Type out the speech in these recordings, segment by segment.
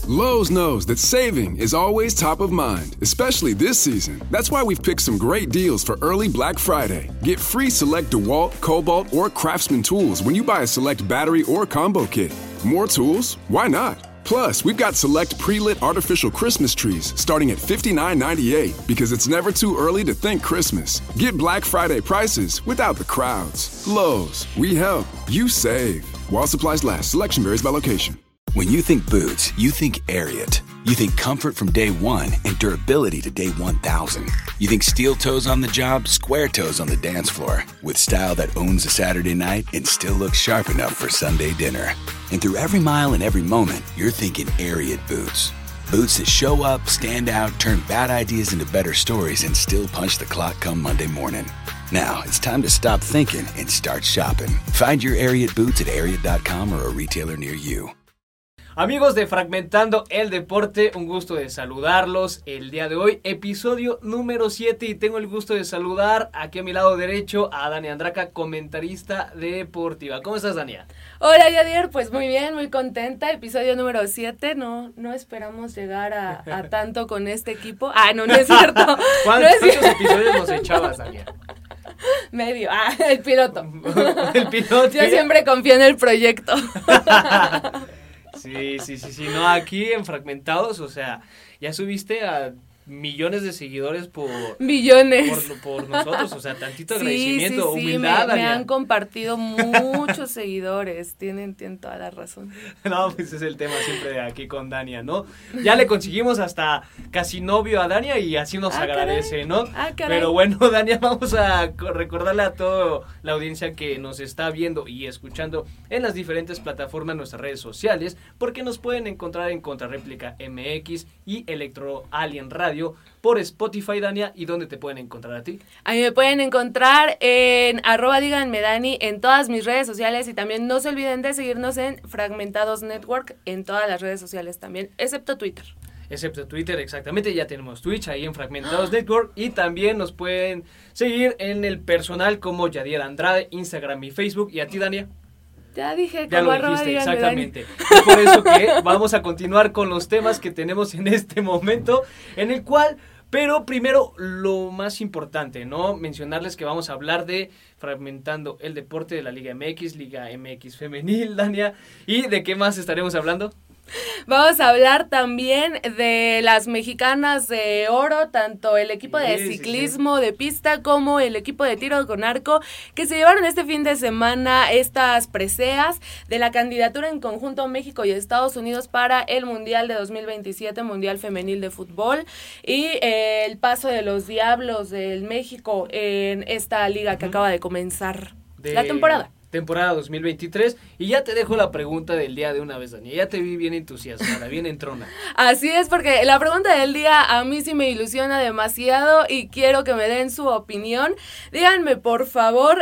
Lowe's knows that saving is always top of mind, especially this season. That's why we've picked some great deals for early Black Friday. Get free select DeWalt, Cobalt, or Craftsman tools when you buy a select battery or combo kit. More tools? Why not? Plus, we've got select pre-lit artificial Christmas trees starting at $59.98 because it's never too early to think Christmas. Get Black Friday prices without the crowds. Lowe's, we help, you save. While supplies last, selection varies by location. When you think boots, you think Ariat. You think comfort from day one and durability to day 1,000. You think steel toes on the job, square toes on the dance floor. With style that owns a Saturday night and still looks sharp enough for Sunday dinner. And through every mile and every moment, you're thinking Ariat boots. Boots that show up, stand out, turn bad ideas into better stories, and still punch the clock come Monday morning. Now, it's time to stop thinking and start shopping. Find your Ariat boots at Ariat.com or a retailer near you. Amigos de Fragmentando el Deporte, un gusto de saludarlos el día de hoy, episodio número 7, y tengo el gusto de saludar aquí a mi lado derecho a Dania Andraca, comentarista deportiva. ¿Cómo estás, Dania? Hola, Yadier, pues muy bien, muy contenta, episodio número 7, no esperamos llegar a tanto con este equipo. No es cierto. ¿Cuántos episodios nos echabas, Dania? Medio, el piloto. El piloto. Yo siempre confío en el proyecto. Sí, no, aquí en Fragmentados, o sea, ya subiste a millones de seguidores por nosotros, o sea, tantito agradecimiento, humildad. Me han compartido muchos seguidores, tienen toda la razón. No, pues es el tema siempre de aquí con Dania, ¿no? Ya le conseguimos hasta casi novio a Dania y así nos agradece, caray. ¿no? Pero bueno, Dania, vamos a recordarle a toda la audiencia que nos está viendo y escuchando en las diferentes plataformas, nuestras redes sociales, porque nos pueden encontrar en Contrarréplica MX y Electro Alien Radio por Spotify, Dania. ¿Y dónde te pueden encontrar a ti? A mí me pueden encontrar en @díganmedani en todas mis redes sociales, y también no se olviden de seguirnos en Fragmentados Network en todas las redes sociales también, excepto Twitter. Excepto Twitter, exactamente, ya tenemos Twitch ahí en Fragmentados Network, y también nos pueden seguir en el personal como Yadier Andrade, Instagram y Facebook. ¿Y a ti, Dania? Ya dije, ya lo dijiste, exactamente. Es por eso que vamos a continuar con los temas que tenemos en este momento, en el cual, pero primero lo más importante, ¿no? Mencionarles que vamos a hablar de Fragmentando el Deporte de la Liga MX Femenil, Dania. ¿Y de qué más estaremos hablando? Vamos a hablar también de las mexicanas de oro, tanto el equipo de ciclismo de pista como el equipo de tiro con arco, que se llevaron este fin de semana estas preseas de la candidatura en conjunto México y Estados Unidos para el Mundial de 2027, Mundial Femenil de Fútbol, y el paso de los Diablos del México en esta liga que acaba de comenzar la temporada 2023, y ya te dejo la pregunta del día de una vez, Dani. Ya te vi bien entusiasmada, bien entrona. Así es, porque la pregunta del día a mí sí me ilusiona demasiado y quiero que me den su opinión. Díganme, por favor,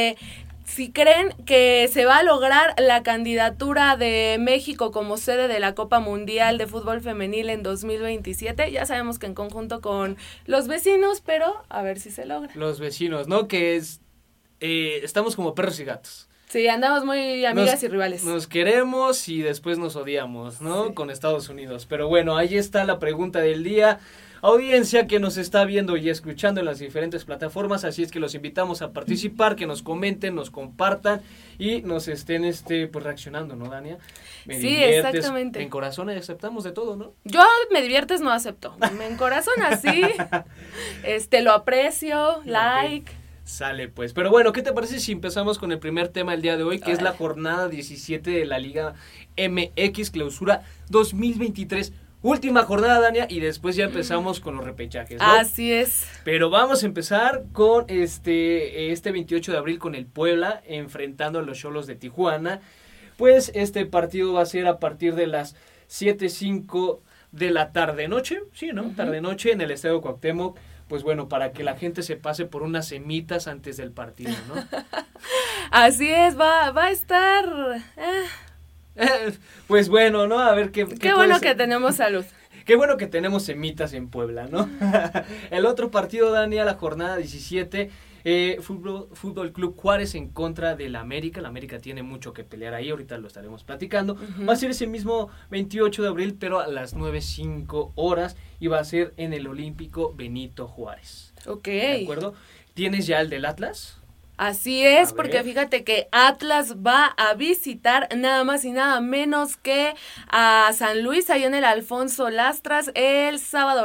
si creen que se va a lograr la candidatura de México como sede de la Copa Mundial de Fútbol Femenil en 2027. Ya sabemos que en conjunto con los vecinos, pero a ver si se logra. Los vecinos, ¿no? Que es... estamos como perros y gatos. Sí, andamos muy amigas y rivales. Nos queremos y después nos odiamos, ¿no? Sí. Con Estados Unidos. Pero bueno, ahí está la pregunta del día. Audiencia que nos está viendo y escuchando en las diferentes plataformas, así es que los invitamos a participar, que nos comenten, nos compartan y nos estén pues reaccionando, ¿no, Dania? Sí, exactamente. En corazón aceptamos de todo, ¿no? Yo me diviertes no acepto. En corazón así, lo aprecio, like. Sale pues, pero bueno, ¿qué te parece si empezamos con el primer tema del día de hoy, que es la jornada 17 de la Liga MX Clausura 2023? Última jornada, Dania, y después ya empezamos con los repechajes, ¿no? Así es. Pero vamos a empezar con este 28 de abril con el Puebla enfrentando a los Xolos de Tijuana. Pues este partido va a ser a partir de las 7:05 de la tarde-noche, sí, ¿no? Uh-huh. Tarde-noche en el Estadio Cuauhtémoc. Pues bueno, para que la gente se pase por unas semitas antes del partido, ¿no? Así es, va a estar... Pues bueno, ¿no? A ver qué bueno que tenemos salud. Qué bueno que tenemos semitas en Puebla, ¿no? El otro partido, Dani, a la jornada 17, Fútbol Club Juárez en contra del América. La América tiene mucho que pelear ahí, ahorita lo estaremos platicando. Va a ser ese mismo 28 de abril, pero a las 9:05 horas, y va a ser en el Olímpico Benito Juárez. Ok. ¿De acuerdo? ¿Tienes ya el del Atlas? Así es, porque fíjate que Atlas va a visitar nada más y nada menos que a San Luis, ahí en el Alfonso Lastras, el sábado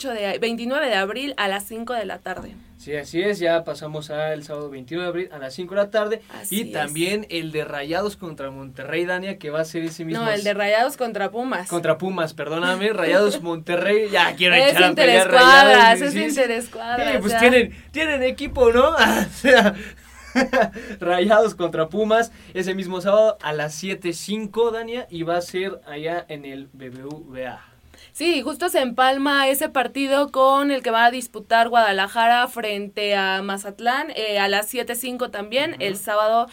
29 de abril a las 5 de la tarde. Sí, así es, ya pasamos al sábado 21 de abril a las 5 de la tarde. Así y también el de Rayados contra Monterrey, Dania, que va a ser ese mismo. No, el de Rayados contra Pumas. Contra Pumas, perdóname, Rayados Monterrey, ya quiero es echar a pelear Rayados. Es interescuadras. Sí, pues tienen equipo, ¿no? O sea, Rayados contra Pumas, ese mismo sábado a las 7:05, Dania, y va a ser allá en el BBVA. Sí, justo se empalma ese partido con el que va a disputar Guadalajara frente a Mazatlán a las 7:05 también, el sábado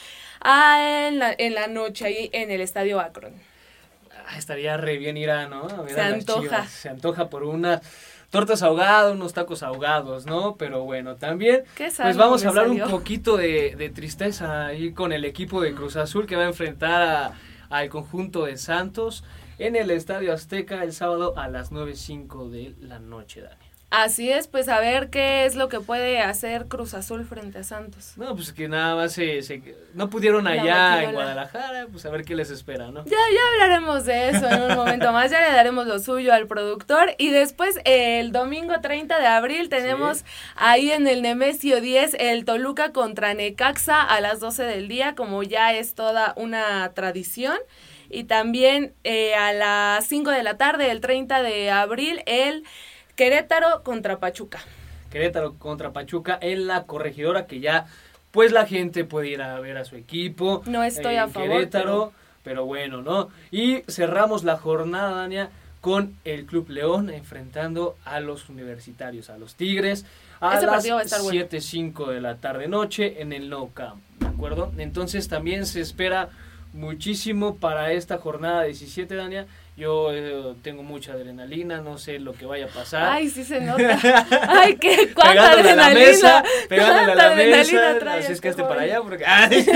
en la noche ahí en el Estadio Akron. Estaría re bien ir a, ¿no? A ver, se a antoja. Las Chivas. Se antoja por unas tortas ahogadas, unos tacos ahogados, ¿no? Pero bueno, también pues vamos a hablar un poquito de tristeza ahí con el equipo de Cruz Azul, que va a enfrentar al conjunto de Santos en el Estadio Azteca el sábado a las 9:05 de la noche, Dani. Así es, pues a ver qué es lo que puede hacer Cruz Azul frente a Santos. No, pues que nada más no pudieron allá en Guadalajara, pues a ver qué les espera, ¿no? Ya hablaremos de eso en un momento más, ya le daremos lo suyo al productor. Y después el domingo 30 de abril tenemos ahí en el Nemesio 10 el Toluca contra Necaxa a las 12 del día, como ya es toda una tradición. Y también a las 5 de la tarde, el 30 de abril, el Querétaro contra Pachuca. Querétaro contra Pachuca en la Corregidora, que ya pues la gente puede ir a ver a su equipo. No estoy a favor. Querétaro, pero bueno, ¿no? Y cerramos la jornada, Dania, con el Club León enfrentando a los Universitarios, a los Tigres, a las 7:05 de la tarde noche en el Nou Camp, ¿de acuerdo? Entonces también se espera muchísimo para esta jornada 17, Dania. Yo tengo mucha adrenalina, no sé lo que vaya a pasar. Ay, sí se nota. Ay, qué cuánta adrenalina. Pegándole a la mesa, así es que para allá, porque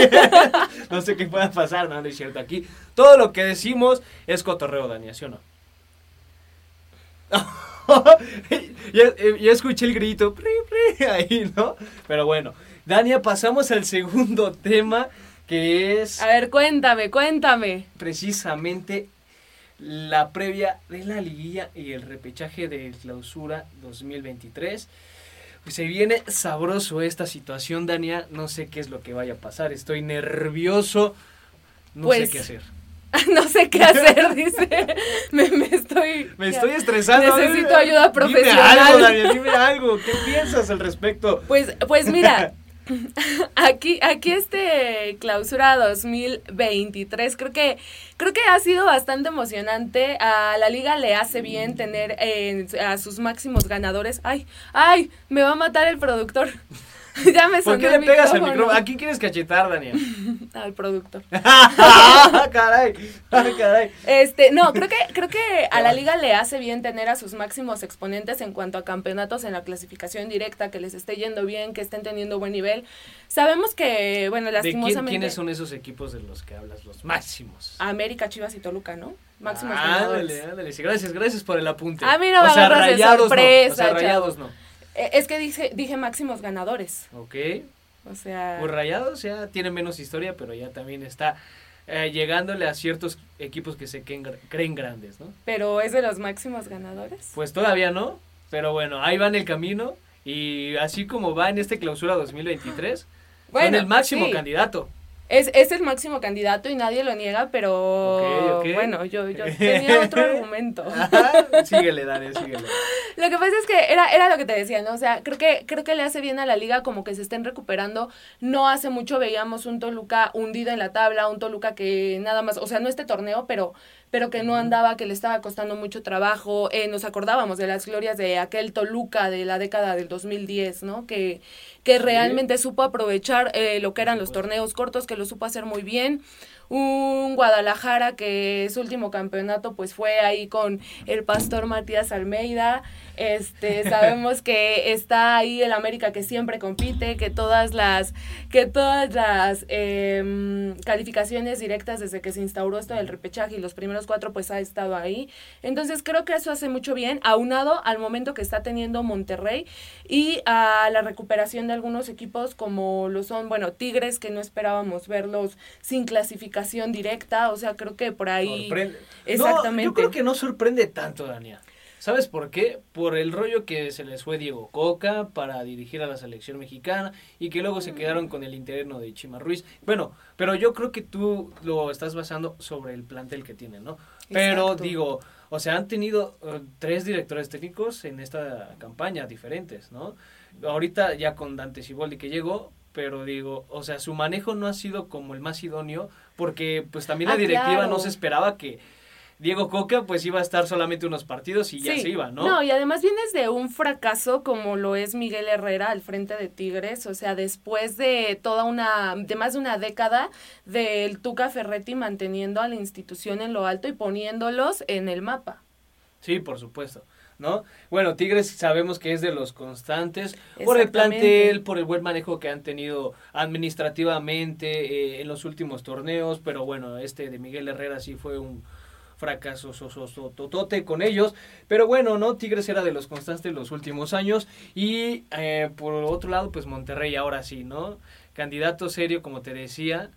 no sé qué pueda pasar, no es cierto. Aquí todo lo que decimos es cotorreo, Dania, ¿sí o no? ya escuché el grito, ahí, ¿no? Pero bueno, Dania, pasamos al segundo tema, que es... A ver, cuéntame. Precisamente la previa de la liguilla y el repechaje de Clausura 2023. Pues se viene sabroso esta situación, Dania. No sé qué es lo que vaya a pasar. Estoy nervioso. No sé qué hacer. No sé qué hacer, dice. Me estoy estresando. Necesito ayuda profesional. Dime algo, Dania, dime algo. ¿Qué piensas al respecto? Pues mira... Aquí Clausura 2023 creo que ha sido bastante emocionante. A la liga le hace bien tener a sus máximos ganadores. Ay, me va a matar el productor. Ya me sonó. ¿Por qué le pegas al micrófono? ¿A quién quieres cachetar, Daniel? Al productor. Caray. No, creo que a la liga le hace bien tener a sus máximos exponentes en cuanto a campeonatos en la clasificación directa, que les esté yendo bien, que estén teniendo buen nivel. Sabemos que, bueno, lastimosamente... ¿Quiénes son esos equipos de los que hablas, los máximos? América, Chivas y Toluca, ¿no? Máximos ganadores. Ándale, gracias por el apunte. A mí no me agarras de sorpresa. O sea, Rayados no. Es que dije máximos ganadores. Ok. O sea... Pues Rayados ya tiene menos historia, pero ya también está llegándole a ciertos equipos que se creen grandes, ¿no? ¿Pero es de los máximos ganadores? Pues todavía no, pero bueno, ahí va en el camino. Y así como va en este Clausura 2023, son el máximo candidato. Es el máximo candidato y nadie lo niega, pero okay. Bueno, yo tenía otro argumento. Síguele, Dani, síguele. Lo que pasa es que era lo que te decía, ¿no? O sea, creo que le hace bien a la liga como que se estén recuperando. No hace mucho veíamos un Toluca hundido en la tabla, un Toluca que nada más, o sea, no este torneo, pero que no andaba, que le estaba costando mucho trabajo. Nos acordábamos de las glorias de aquel Toluca de la década del 2010, ¿no? Que realmente supo aprovechar lo que eran los torneos cortos, que lo supo hacer muy bien. un Guadalajara que su último campeonato pues fue ahí con el pastor Matías Almeida. Sabemos que está ahí el América que siempre compite, que todas las calificaciones directas desde que se instauró esto del repechaje y los primeros 4 pues ha estado ahí. Entonces creo que eso hace mucho bien, aunado al momento que está teniendo Monterrey y a la recuperación de algunos equipos como lo son, Tigres, que no esperábamos verlos sin clasificación directa, o sea, creo que por ahí... Sorprende. Exactamente. No, yo creo que no sorprende tanto, Dania. ¿Sabes por qué? Por el rollo que se les fue Diego Coca para dirigir a la selección mexicana y que luego se quedaron con el interino de Chima Ruiz. Bueno, pero yo creo que tú lo estás basando sobre el plantel que tienen, ¿no? Pero digo, o sea, han tenido 3 directores técnicos en esta campaña diferentes, ¿no? Ahorita ya con Dante Siboldi que llegó, pero digo, o sea, su manejo no ha sido como el más idóneo porque pues también la directiva no se esperaba que Diego Coca pues iba a estar solamente unos partidos y ya se iba, ¿no? No, y además vienes de un fracaso como lo es Miguel Herrera al frente de Tigres, o sea, después de más de una década del Tuca Ferretti manteniendo a la institución en lo alto y poniéndolos en el mapa. Sí, por supuesto, ¿no? Bueno, Tigres sabemos que es de los constantes por el plantel, por el buen manejo que han tenido administrativamente en los últimos torneos, pero bueno, de Miguel Herrera sí fue un fracaso totote con ellos, pero bueno, ¿no? Tigres era de los constantes los últimos años y por otro lado, pues Monterrey ahora sí, ¿no? Candidato serio, como te decía,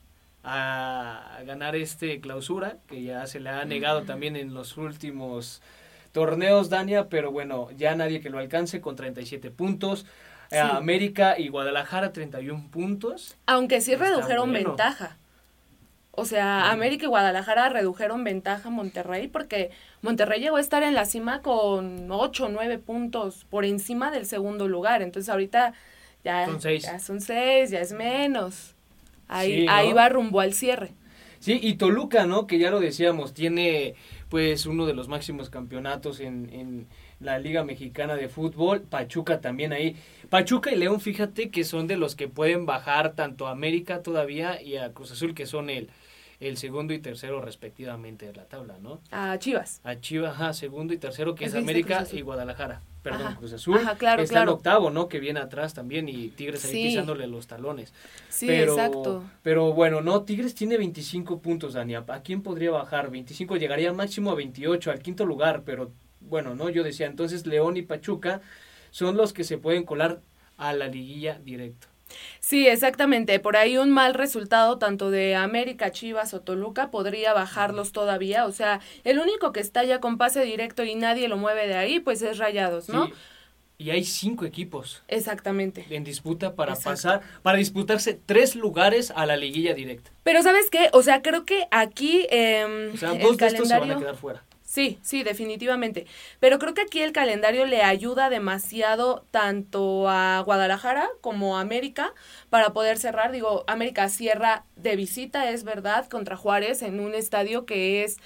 a ganar clausura, que ya se le ha negado también en los últimos torneos, Dania, pero bueno, ya nadie que lo alcance con 37 puntos. Sí. América y Guadalajara 31 puntos. Aunque sí redujeron ventaja. O sea, América y Guadalajara redujeron ventaja a Monterrey porque Monterrey llegó a estar en la cima con 8 o 9 puntos por encima del segundo lugar. Entonces ahorita ya son 6, ya es menos. Ahí va rumbo al cierre. Sí, y Toluca, ¿no? Que ya lo decíamos, tiene pues uno de los máximos campeonatos en la Liga Mexicana de Fútbol. Pachuca también ahí. Pachuca y León, fíjate que son de los que pueden bajar tanto a América todavía y a Cruz Azul, que son el segundo y tercero respectivamente de la tabla, ¿no? A Chivas. Segundo y tercero, que es América y Guadalajara. Perdón, Cruz Azul. Claro, está en octavo, ¿no? Que viene atrás también y Tigres ahí pisándole los talones. Sí, exacto. Pero bueno, no, Tigres tiene 25 puntos, Dania. ¿A quién podría bajar? 25, llegaría máximo a 28, al quinto lugar, pero bueno, ¿no? Yo decía, entonces León y Pachuca son los que se pueden colar a la liguilla directo. Sí, exactamente. Por ahí un mal resultado tanto de América, Chivas o Toluca podría bajarlos todavía. O sea, el único que está ya con pase directo y nadie lo mueve de ahí, pues es Rayados, ¿no? Sí. Y hay 5 equipos. Exactamente. En disputa para para disputarse 3 lugares a la liguilla directa. Pero ¿sabes qué? O sea, creo que aquí o sea, 2 de estos se van a quedar fuera. Sí, definitivamente. Pero creo que aquí el calendario le ayuda demasiado tanto a Guadalajara como a América para poder cerrar. Digo, América cierra de visita, es verdad, contra Juárez en un estadio que es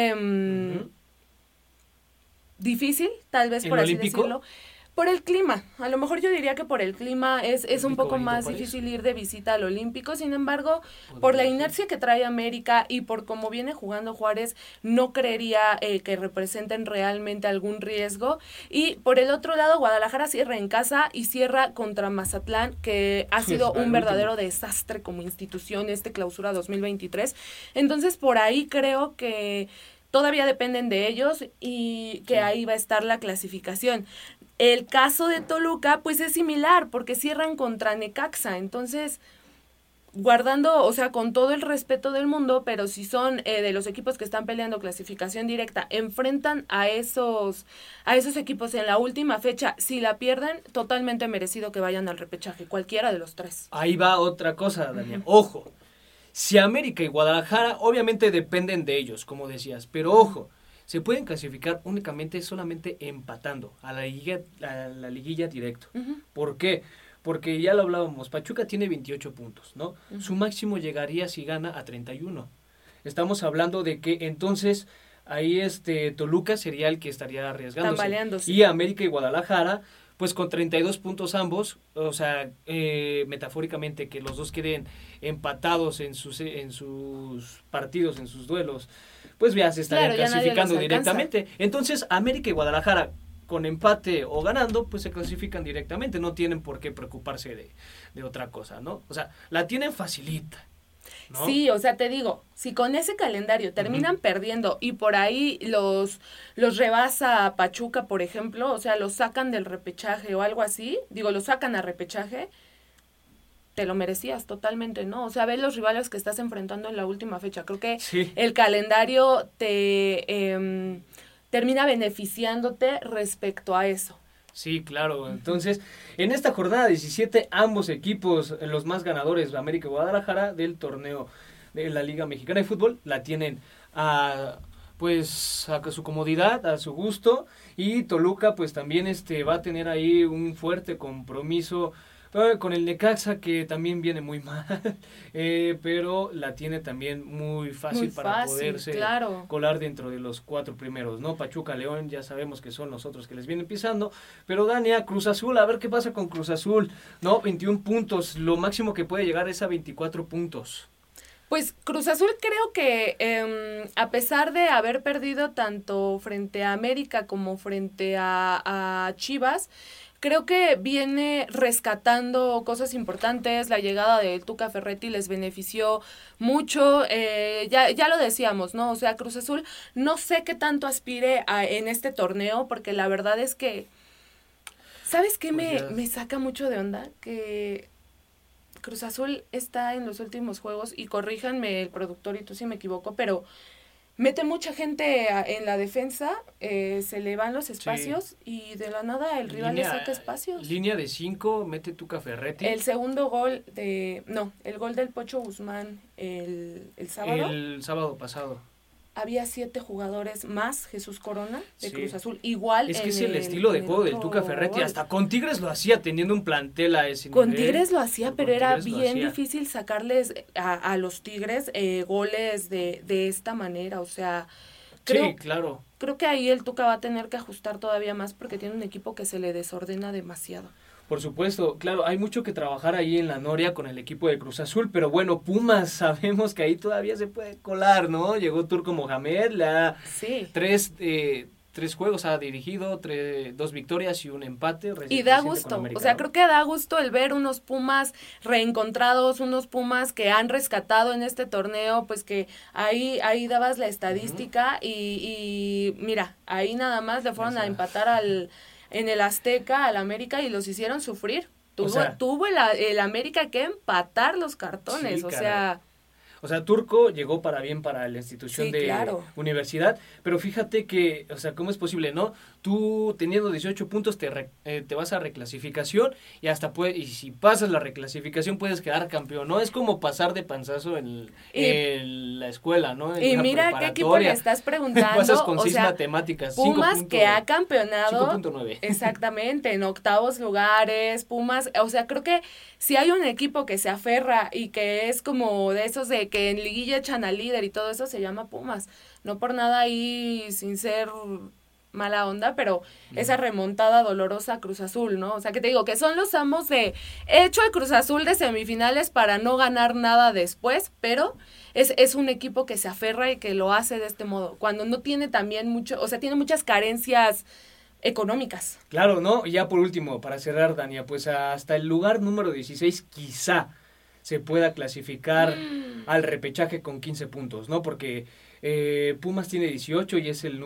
difícil, tal vez por así decirlo. Por el clima, a lo mejor yo diría que por el clima es un poco más difícil ir de visita al Olímpico, sin embargo, por la inercia que trae América y por cómo viene jugando Juárez, no creería que representen realmente algún riesgo. Y por el otro lado, Guadalajara cierra en casa y cierra contra Mazatlán, que ha sido un verdadero desastre como institución clausura 2023. Entonces, por ahí creo que todavía dependen de ellos y que ahí va a estar la clasificación. El caso de Toluca, pues es similar, porque cierran contra Necaxa, entonces, guardando, o sea, con todo el respeto del mundo, pero si son de los equipos que están peleando clasificación directa, enfrentan a esos equipos en la última fecha, si la pierden, totalmente merecido que vayan al repechaje, cualquiera de los 3. Ahí va otra cosa, Daniel, ojo, si América y Guadalajara, obviamente dependen de ellos, como decías, pero ojo, se pueden clasificar solamente empatando a la liguilla directo. Uh-huh. ¿Por qué? Porque ya lo hablábamos, Pachuca tiene 28 puntos, ¿no? Uh-huh. Su máximo llegaría si gana a 31. Estamos hablando de que entonces ahí Toluca sería el que estaría arriesgándose. Tambaleándose. Y América y Guadalajara pues con 32 puntos ambos, o sea, metafóricamente que los dos queden empatados en sus partidos, en sus duelos, pues ya se estarían clasificando directamente. Entonces, América y Guadalajara, con empate o ganando, pues se clasifican directamente, no tienen por qué preocuparse de otra cosa, ¿no? O sea, la tienen facilita, ¿no? Sí, o sea, te digo, si con ese calendario terminan perdiendo y por ahí los rebasa Pachuca, por ejemplo, o sea, los sacan del repechaje o algo así, los sacan a repechaje, te lo merecías totalmente, ¿no? O sea, ve los rivales que estás enfrentando en la última fecha. Creo que el calendario te termina beneficiándote respecto a eso. Sí, claro. Entonces, en esta jornada 17, ambos equipos, los más ganadores, América y Guadalajara, del torneo de la Liga Mexicana de Fútbol, la tienen a su comodidad, a su gusto, y Toluca pues también va a tener ahí un fuerte compromiso con el Necaxa, que también viene muy mal, pero la tiene también muy fácil para poderse colar dentro de los 4 primeros, ¿no? Pachuca, León, ya sabemos que son los otros que les vienen pisando, pero Dania, Cruz Azul, a ver qué pasa con Cruz Azul, ¿no? 21 puntos, lo máximo que puede llegar es a 24 puntos. Pues Cruz Azul creo que a pesar de haber perdido tanto frente a América como frente a Chivas, creo que viene rescatando cosas importantes. La llegada de Tuca Ferretti les benefició mucho. Ya lo decíamos, ¿no? O sea, Cruz Azul no sé qué tanto aspire en este torneo, porque la verdad es que, ¿sabes qué me saca mucho de onda? Que Cruz Azul está en los últimos juegos, y corríjanme el productor y tú si me equivoco, pero mete mucha gente en la defensa, se le van los espacios y de la nada el rival le saca espacios. Línea de 5, mete Tuca Ferretti. El segundo gol el gol del Pocho Guzmán el sábado. El sábado pasado. Había 7 jugadores más Jesús Corona de Cruz Azul. Igual es que es el estilo de juego del Tuca Ferretti. Hasta con Tigres lo hacía, teniendo un plantel a ese con nivel. Tigres lo hacía, pero era bien difícil sacarles a los Tigres goles de esta manera. O sea, claro. Creo que ahí el Tuca va a tener que ajustar todavía más, porque tiene un equipo que se le desordena demasiado. Por supuesto, claro, hay mucho que trabajar ahí en la Noria con el equipo de Cruz Azul, pero bueno, Pumas, sabemos que ahí todavía se puede colar, ¿no? Llegó Turco Mohamed, tres juegos ha dirigido, 2 victorias y un empate. Y da gusto, o sea, creo que da gusto el ver unos Pumas reencontrados, unos Pumas que han rescatado en este torneo, pues que ahí dabas la estadística y mira, ahí nada más le fueron a empatar en el Azteca al América y los hicieron sufrir. Tuvo el América que empatar los cartones, O sea, Turco llegó para bien para la institución universidad, pero fíjate que, o sea, ¿cómo es posible, no? Tú teniendo 18 puntos te vas a reclasificación y y si pasas la reclasificación puedes quedar campeón, ¿no? Es como pasar de panzazo en la escuela, ¿no? Y mira qué equipo le estás preguntando. Pasas con 6 matemáticas. Pumas que ha campeonado. 5.9. Exactamente, en 8º lugares, Pumas, o sea, creo que si hay un equipo que se aferra y que es como de esos de que en liguilla echan al líder y todo eso, se llama Pumas. No por nada ahí, sin ser mala onda, pero esa remontada dolorosa a Cruz Azul, ¿no? O sea, que te digo, que son los amos de hecho el Cruz Azul de semifinales para no ganar nada después, pero es un equipo que se aferra y que lo hace de este modo, cuando no tiene también mucho, o sea, tiene muchas carencias económicas. Claro, ¿no? Y ya por último, para cerrar, Dania, pues hasta el lugar número 16 quizá se pueda clasificar al repechaje con 15 puntos, ¿no? Porque Pumas tiene 18 y es el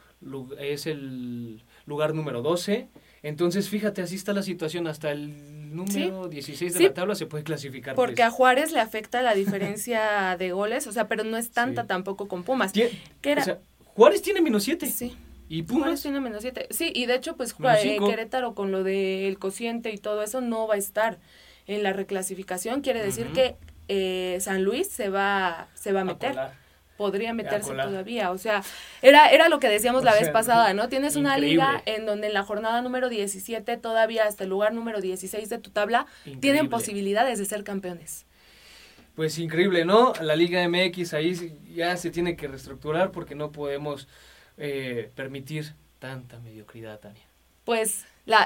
lugar número 12. Entonces, fíjate, así está la situación. Hasta el número 16 de la tabla se puede clasificar. Porque a Juárez le afecta la diferencia de goles, o sea, pero no es tanta tampoco con Pumas. O sea, Juárez tiene -7. Sí. ¿Y Pumas? Juárez tiene -7. Sí, y de hecho, pues Querétaro con lo del cociente y todo eso no va a estar en la reclasificación. Quiere decir que San Luis se va a meter. Podría meterse todavía, o sea, era lo que decíamos la vez pasada, ¿no? Tienes una liga en donde en la jornada número 17 todavía hasta el lugar número 16 de tu tabla tienen posibilidades de ser campeones. Pues increíble, ¿no? La Liga MX ahí ya se tiene que reestructurar porque no podemos permitir tanta mediocridad, Tania. pues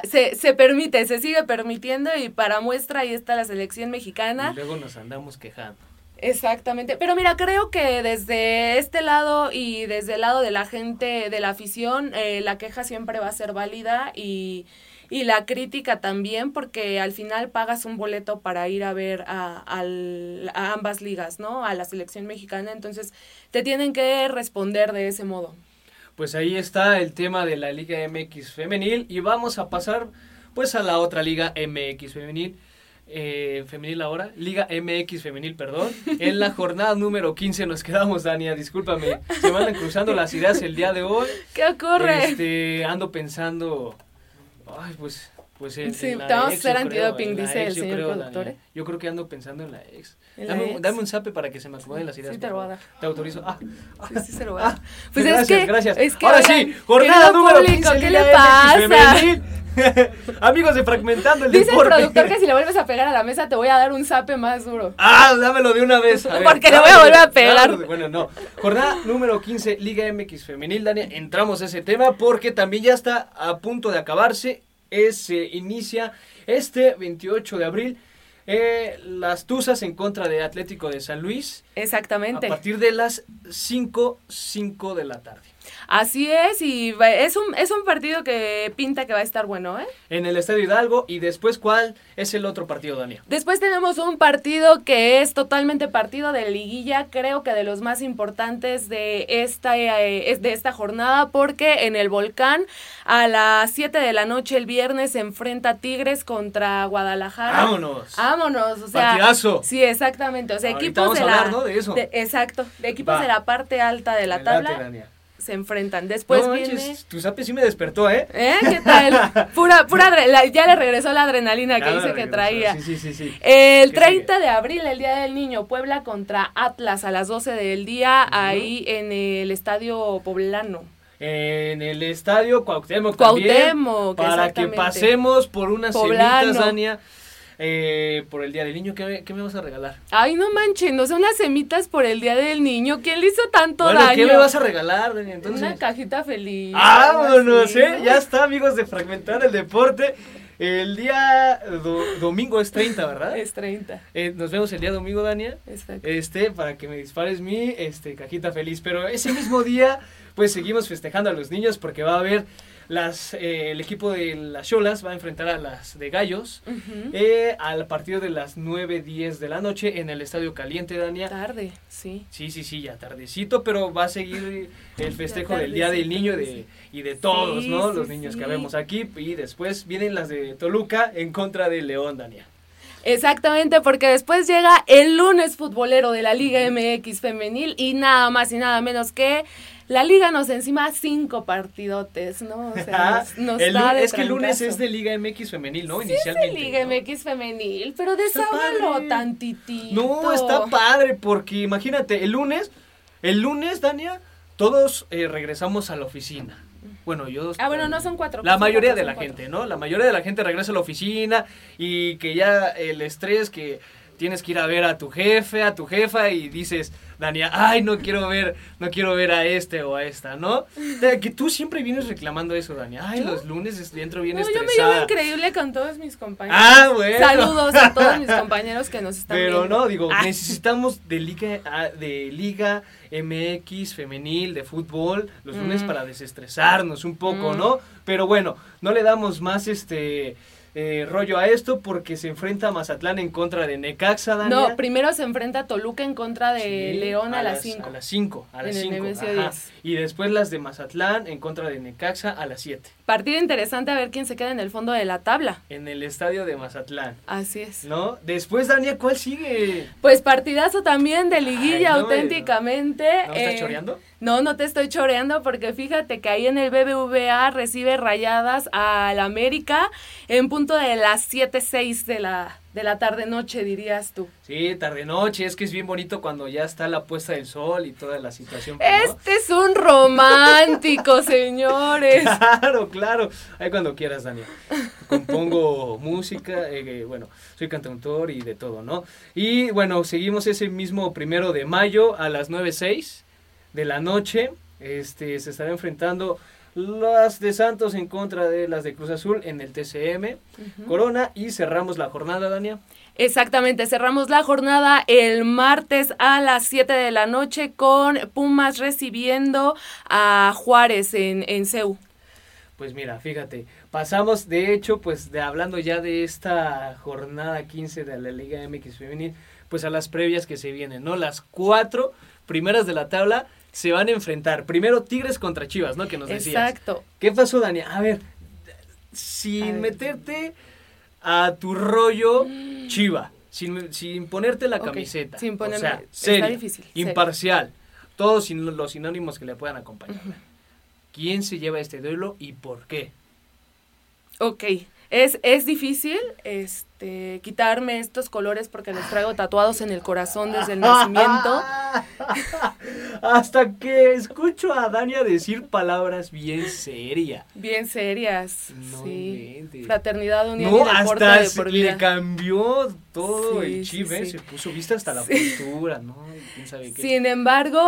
se sigue permitiendo y para muestra ahí está la selección mexicana. Y luego nos andamos quejando. Exactamente, pero mira, creo que desde este lado y desde el lado de la gente, de la afición, la queja siempre va a ser válida y la crítica también, porque al final pagas un boleto para ir a ver a ambas ligas, ¿no? A la selección mexicana, entonces te tienen que responder de ese modo. Pues ahí está el tema de la Liga MX femenil y vamos a pasar pues a la otra Liga MX femenil. Femenil ahora, Liga MX femenil, perdón. En la jornada número 15 nos quedamos, Dania, discúlpame, se me andan cruzando las ideas el día de hoy. ¿Qué ocurre? Ando pensando, ay, pues en sí, la te vamos a ex, hacer yo antidoping, creo, dice el ex, señor productor, Dania. ¿eh? Yo creo que ando pensando en la ex. ¿En Dame un zape para que se me acomoden las ideas. Sí, te lo voy a dar. Te autorizo. Sí, se lo voy a dar. Pues gracias. Es que ahora oigan, sí, jornada número 15, ¿qué Liga le pasa? MX femenil. Amigos de Fragmentando el Dice Deporte. el productor que si le vuelves a pegar a la mesa te voy a dar un zape más duro. Dámelo de una vez. Porque le voy a volver a pegar. Bueno, no. Jornada número 15, Liga MX femenil, Dania. Entramos a ese tema porque también ya está a punto de acabarse. Se inicia este 28 de abril. Las Tuzas en contra de Atlético de San Luis. Exactamente. A partir de las 5 de la tarde. Así es, y es un partido que pinta que va a estar bueno, ¿eh? En el Estadio Hidalgo. Y después, ¿cuál es el otro partido, Dania? Después tenemos un partido que es totalmente partido de liguilla, creo que de los más importantes de esta jornada, porque en el Volcán a las 7 de la noche el viernes se enfrenta Tigres contra Guadalajara. ¡Vámonos! O sea, partidazo. Sí, exactamente. O sea, ahorita equipos vamos a hablar, ¿no? De eso. Exacto, de equipos de la parte alta de la tabla. Dania. Se enfrentan. Después viene... Manches, tu zape sí me despertó, ¿eh? ¿Qué tal? Pura ya le regresó la adrenalina que dice que traía. Sí. El 30 de abril, el Día del Niño, Puebla contra Atlas a las 12 del día, ahí en el Estadio Poblano. En el Estadio Cuauhtémoc también, para que pasemos por unas semitas, Dania. Por el Día del Niño, ¿qué me vas a regalar? Ay, no manches, no son unas semitas por el Día del Niño. ¿Quién le hizo tanto daño? ¿Qué me vas a regalar, Dania? Entonces, una cajita feliz. ¡Vámonos, Ya está, amigos de Fragmentar el Deporte. El día domingo es 30, ¿verdad? Es 30. Nos vemos el día domingo, Dania. Exacto. Para que me dispares mi cajita feliz. Pero ese mismo día, pues seguimos festejando a los niños porque va a haber el equipo de las Xolas va a enfrentar a las de Gallos al partido de las 9:10 de la noche en el Estadio Caliente, Dania. Tarde, sí. Sí, ya tardecito, pero va a seguir el festejo del Día del Niño y de todos, ¿no? Los niños que vemos aquí. Y después vienen las de Toluca en contra de León, Dania. Exactamente, porque después llega el lunes futbolero de la Liga MX femenil y nada más y nada menos que la liga nos encima 5 partidotes, ¿no? O sea, nos da de es que el lunes es de Liga MX femenil, ¿no? Sí, inicialmente. Es de Liga MX femenil, pero desábalo tantitito. No, está padre, porque imagínate, el lunes, Dania, todos regresamos a la oficina. Bueno, no son 4. La mayoría de la gente, ¿no? La mayoría de la gente regresa a la oficina y que ya el estrés que tienes que ir a ver a tu jefe, a tu jefa y dices, Dania, ay, no quiero ver a este o a esta, ¿no? Que tú siempre vienes reclamando eso, Dania. Ay, ¿yo? Los lunes entro bien estresada. Yo me llevo increíble con todos mis compañeros. Bueno. Saludos a todos mis compañeros que nos están viendo. Pero no, digo, necesitamos de Liga MX femenil, de fútbol, los lunes para desestresarnos un poco, ¿no? Pero bueno, no le damos más rollo a esto porque se enfrenta a Mazatlán en contra de Necaxa, Dania. No, primero se enfrenta a Toluca en contra de León a las 5. A las 5. Y después las de Mazatlán en contra de Necaxa a las 7. Partido interesante a ver quién se queda en el fondo de la tabla. En el estadio de Mazatlán. Así es. ¿No? Después, Dania, ¿cuál sigue? Pues partidazo también de liguilla auténticamente. ¿No me estás choreando? No te estoy choreando porque fíjate que ahí en el BBVA recibe Rayadas al América en punto de las 7:06 de la tarde-noche, dirías tú. Sí, tarde-noche, es que es bien bonito cuando ya está la puesta del sol y toda la situación. ¿No? Este es un romántico, señores. Claro, ahí cuando quieras, Dania. Compongo música, bueno, soy cantautor y de todo, ¿no? Y bueno, seguimos ese mismo 1 de mayo a las 9:06 de la noche, se estará enfrentando las de Santos en contra de las de Cruz Azul en el TCM, Corona, y cerramos la jornada, Dania. Exactamente, cerramos la jornada el martes a las 7 de la noche con Pumas recibiendo a Juárez en CEU. Pues mira, fíjate, pasamos de hecho, pues de hablando ya de esta jornada 15 de la Liga MX Femenil, pues a las previas que se vienen, ¿no? Las 4 primeras de la tabla se van a enfrentar. Primero Tigres contra Chivas, ¿no? Que nos decías. Exacto. ¿Qué pasó, Dania? A ver, sin meterte a tu rollo Chiva, sin ponerte la camiseta. Sin ponerme, o sea, está seria, difícil. imparcial, todos los sinónimos que le puedan acompañar. ¿Quién se lleva este duelo y por qué? Ok, es difícil quitarme estos colores porque los traigo tatuados en el corazón desde el nacimiento. Hasta que escucho a Dania decir palabras bien serias. Bien serias, No sí. inventes. Fraternidad, unión No, y deporte hasta de por vida. le cambió todo Sí, el chip, sí. se puso vista hasta la postura, ¿no? ¿Quién sabe qué? Sin embargo,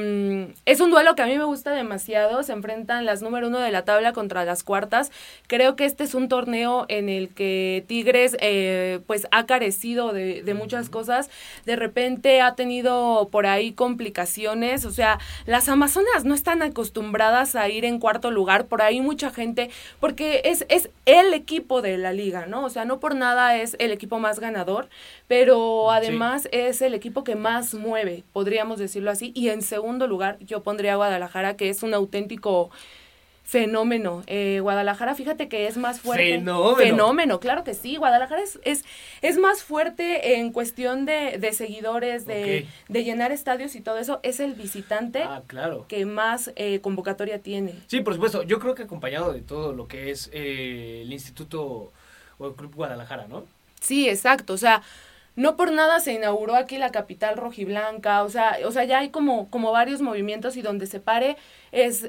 es un duelo que a mí me gusta demasiado. Se enfrentan las número 1 de la tabla contra las cuartas. Creo que este es un torneo en el que Tigres pues ha carecido de muchas cosas. De repente ha tenido por ahí complicaciones. O sea, las Amazonas no están acostumbradas a ir en cuarto lugar. Por ahí mucha gente, porque es el equipo de la liga, ¿no? O sea, no por nada es el equipo más ganador, pero además es el equipo que más mueve, podríamos decirlo así. Y en segundo lugar yo pondría a Guadalajara, que es un auténtico fenómeno. Guadalajara, fíjate que es más fuerte. Fenómeno, claro que sí. Guadalajara es más fuerte en cuestión de seguidores, de llenar estadios y todo eso. Es el visitante que más convocatoria tiene. Sí, por supuesto. Yo creo que acompañado de todo lo que es el Instituto o el Club Guadalajara, ¿no? Sí, exacto. O sea, no por nada se inauguró aquí la capital rojiblanca. O sea, ya hay como varios movimientos y donde se pare es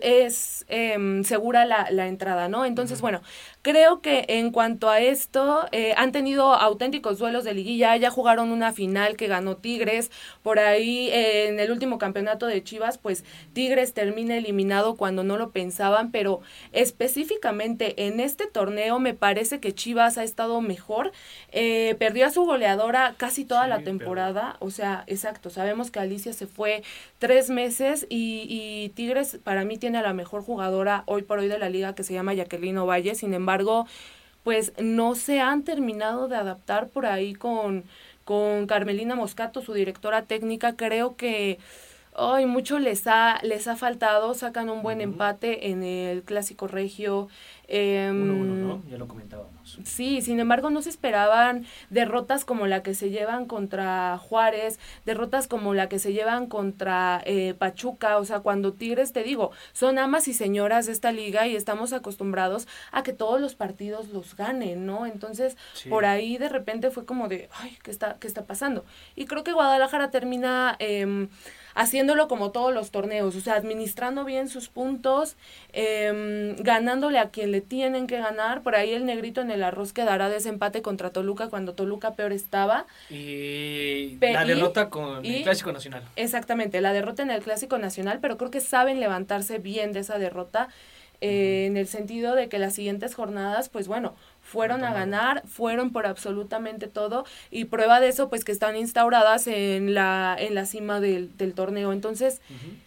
segura la entrada, ¿no? Entonces, bueno, creo que en cuanto a esto, han tenido auténticos duelos de liguilla, ya jugaron una final que ganó Tigres, por ahí en el último campeonato de Chivas, pues Tigres termina eliminado cuando no lo pensaban, pero específicamente en este torneo me parece que Chivas ha estado mejor, perdió a su goleadora casi toda la temporada, o sea, exacto, sabemos que Alicia se fue 3 meses y Tigres para mí tiene a la mejor jugadora hoy por hoy de la liga que se llama Jacqueline Ovalle. Sin embargo, pues no se han terminado de adaptar por ahí con Carmelina Moscato, su directora técnica. Creo que mucho les ha faltado. Sacan un buen empate en el Clásico Regio. 1-1, ¿no? Ya lo comentábamos. Sí, sin embargo no se esperaban derrotas como la que se llevan contra Juárez, derrotas como la que se llevan contra Pachuca. O sea, cuando Tigres, te digo, son amas y señoras de esta liga y estamos acostumbrados a que todos los partidos los ganen, ¿no? Entonces, por ahí de repente fue como de, ¿qué está pasando? Y creo que Guadalajara termina haciéndolo como todos los torneos, o sea, administrando bien sus puntos, ganándole a quien le tienen que ganar. Por ahí el negrito en el arroz quedará desempate contra Toluca cuando Toluca peor estaba. Y la derrota con el Clásico Nacional. Exactamente, la derrota en el Clásico Nacional, pero creo que saben levantarse bien de esa derrota, en el sentido de que las siguientes jornadas, pues bueno, fueron a ganar, fueron por absolutamente todo, y prueba de eso, pues que están instauradas en la cima del torneo. Entonces,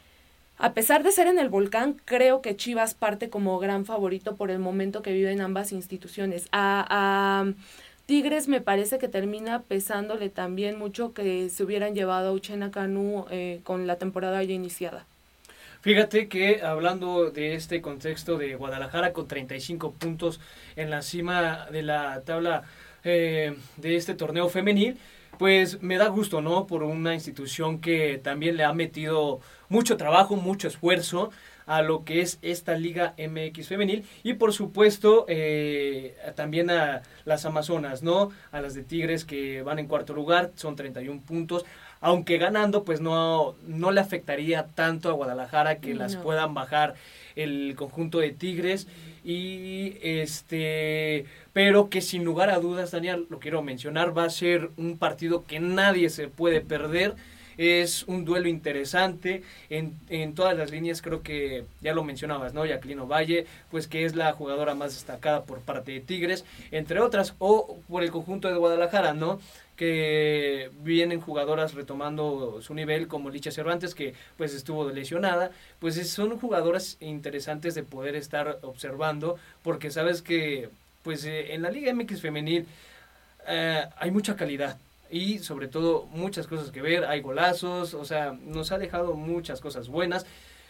a pesar de ser en el Volcán, creo que Chivas parte como gran favorito por el momento que viven ambas instituciones. A Tigres me parece que termina pesándole también mucho que se hubieran llevado a Uchena Canú con la temporada ya iniciada. Fíjate que hablando de este contexto de Guadalajara con 35 puntos en la cima de la tabla de este torneo femenil, pues me da gusto, ¿no? Por una institución que también le ha metido mucho trabajo, mucho esfuerzo a lo que es esta Liga MX femenil, y por supuesto también a las Amazonas, ¿no? A las de Tigres, que van en cuarto lugar, son 31 puntos. Aunque ganando, pues no le afectaría tanto a Guadalajara que las puedan bajar el conjunto de Tigres. Y pero que sin lugar a dudas, Daniel, lo quiero mencionar, va a ser un partido que nadie se puede perder Es un duelo interesante en todas las líneas, creo que ya lo mencionabas, ¿no? Jacqueline Ovalle, pues que es la jugadora más destacada por parte de Tigres, entre otras, o por el conjunto de Guadalajara, ¿no? Que vienen jugadoras retomando su nivel, como Licha Cervantes, que pues estuvo lesionada. Pues son jugadoras interesantes de poder estar observando, porque sabes que pues en la Liga MX femenil hay mucha calidad y sobre todo muchas cosas que ver, hay golazos, o sea, nos ha dejado muchas cosas buenas.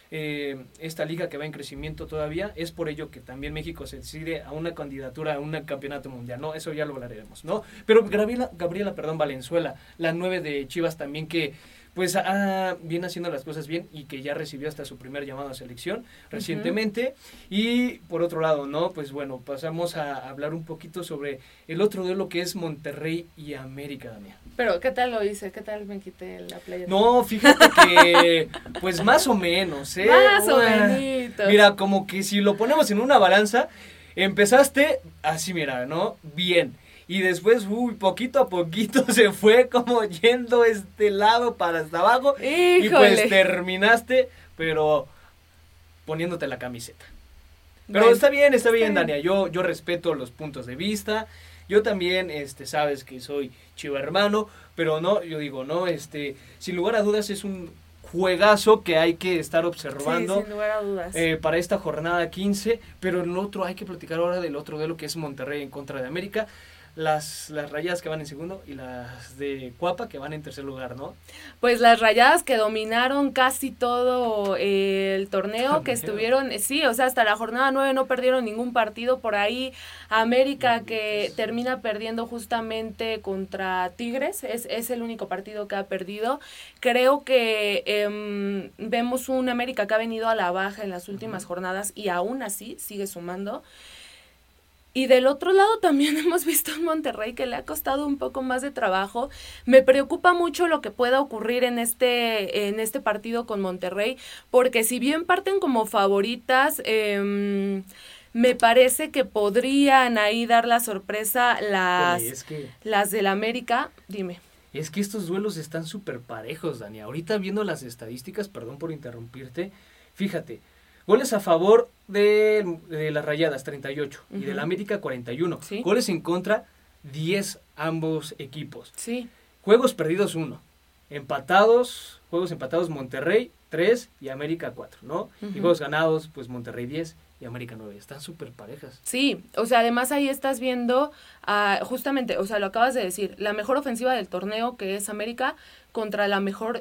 Esta liga que va en crecimiento todavía, es por ello que también México se decide a una candidatura a un campeonato mundial, ¿no? Eso ya lo hablaremos, ¿no? Pero Gabriela Valenzuela, la 9 de Chivas también, que pues viene haciendo las cosas bien y que ya recibió hasta su primer llamado a selección recientemente. Y por otro lado, ¿no? Pues bueno, pasamos a hablar un poquito sobre el otro duelo que es Monterrey y América, Damián. Pero, ¿qué tal lo hice? ¿Qué tal me quité la playa? No, fíjate que, pues más o menos, ¿eh? Más o menos. Mira, como que si lo ponemos en una balanza, empezaste así, mira, ¿no? Bien. Y después, poquito a poquito se fue como yendo lado para hasta abajo. ¡Híjole! Y pues terminaste, pero poniéndote la camiseta. Pero bueno, está bien, Dania. Yo respeto los puntos de vista. Yo también, sabes que soy chiva hermano, pero no, yo digo, no, sin lugar a dudas es un juegazo que hay que estar observando. Sí, sin lugar a dudas. Para esta jornada 15, pero el otro, hay que platicar ahora del otro duelo que es Monterrey en contra de América. Las Rayadas que van en segundo y las de Cuapa que van en tercer lugar, ¿no? Pues las Rayadas que dominaron casi todo el torneo, que estuvieron, sí, o sea, hasta la jornada 9 no perdieron ningún partido. Por ahí América que termina perdiendo justamente contra Tigres, es el único partido que ha perdido. Creo que vemos un América que ha venido a la baja en las últimas jornadas y aún así sigue sumando. Y del otro lado también hemos visto un Monterrey que le ha costado un poco más de trabajo. Me preocupa mucho lo que pueda ocurrir en este partido con Monterrey, porque si bien parten como favoritas, me parece que podrían ahí dar la sorpresa las del América. Dime. Es que estos duelos están súper parejos, Dani. Ahorita viendo las estadísticas, perdón por interrumpirte, fíjate. Goles a favor de las Rayadas, 38, y de la América, 41. ¿Sí? Goles en contra, 10 ambos equipos. Sí. Juegos perdidos, 1. Juegos empatados, Monterrey, 3 y América, 4, ¿no? Y juegos ganados, pues Monterrey, 10 y América 9. Están súper parejas. Sí, o sea, además ahí estás viendo, justamente, o sea, lo acabas de decir, la mejor ofensiva del torneo, que es América, contra la mejor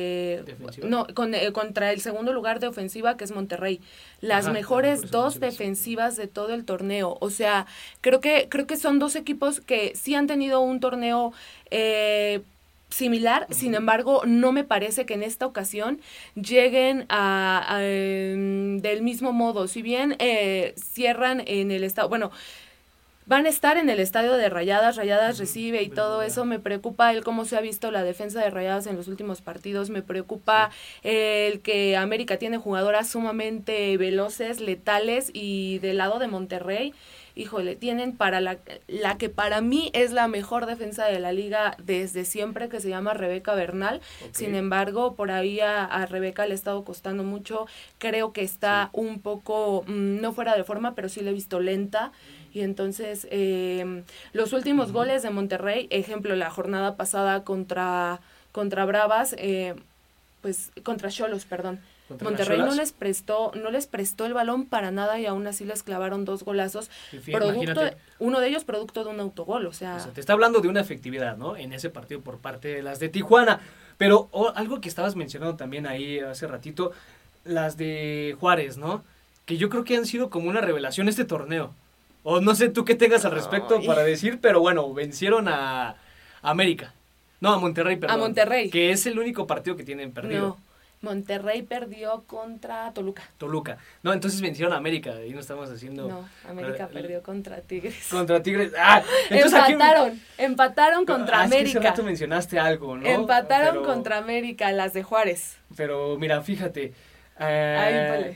contra el segundo lugar de ofensiva, que es Monterrey. Las mejores dos defensivas de todo el torneo. O sea, creo que son dos equipos que sí han tenido un torneo similar, sin embargo, no me parece que en esta ocasión lleguen del mismo modo. Si bien cierran en el estado, bueno, van a estar en el estadio de Rayadas recibe y todo eso. Me preocupa el cómo se ha visto la defensa de Rayadas en los últimos partidos. Me preocupa el que América tiene jugadoras sumamente veloces, letales, y del lado de Monterrey, híjole, tienen para la que para mí es la mejor defensa de la liga desde siempre, que se llama Rebeca Bernal. Sin embargo, por ahí a Rebeca le ha estado costando mucho. Creo que está un poco, no fuera de forma, pero sí la he visto lenta. Y entonces, los últimos goles de Monterrey, ejemplo, la jornada pasada contra Bravas, pues contra Xolos, perdón. Monterrey no les prestó el balón para nada y aún así les clavaron 2 golazos, uno de ellos producto de un autogol, o sea, te está hablando de una efectividad, ¿no? En ese partido por parte de las de Tijuana. Pero algo que estabas mencionando también ahí hace ratito, las de Juárez, ¿no? Que yo creo que han sido como una revelación este torneo. O no sé tú qué tengas al respecto para decir, pero bueno, vencieron a América. No, a Monterrey, perdón. A Monterrey. Que es el único partido que tienen perdido. No, Monterrey perdió contra Toluca. No, entonces vencieron a América, ahí no estamos haciendo... No, América perdió contra Tigres. Contra Tigres. Entonces empataron contra América. Es que hace rato mencionaste algo, ¿no? Empataron contra América, las de Juárez. Pero mira, fíjate. Ahí vale.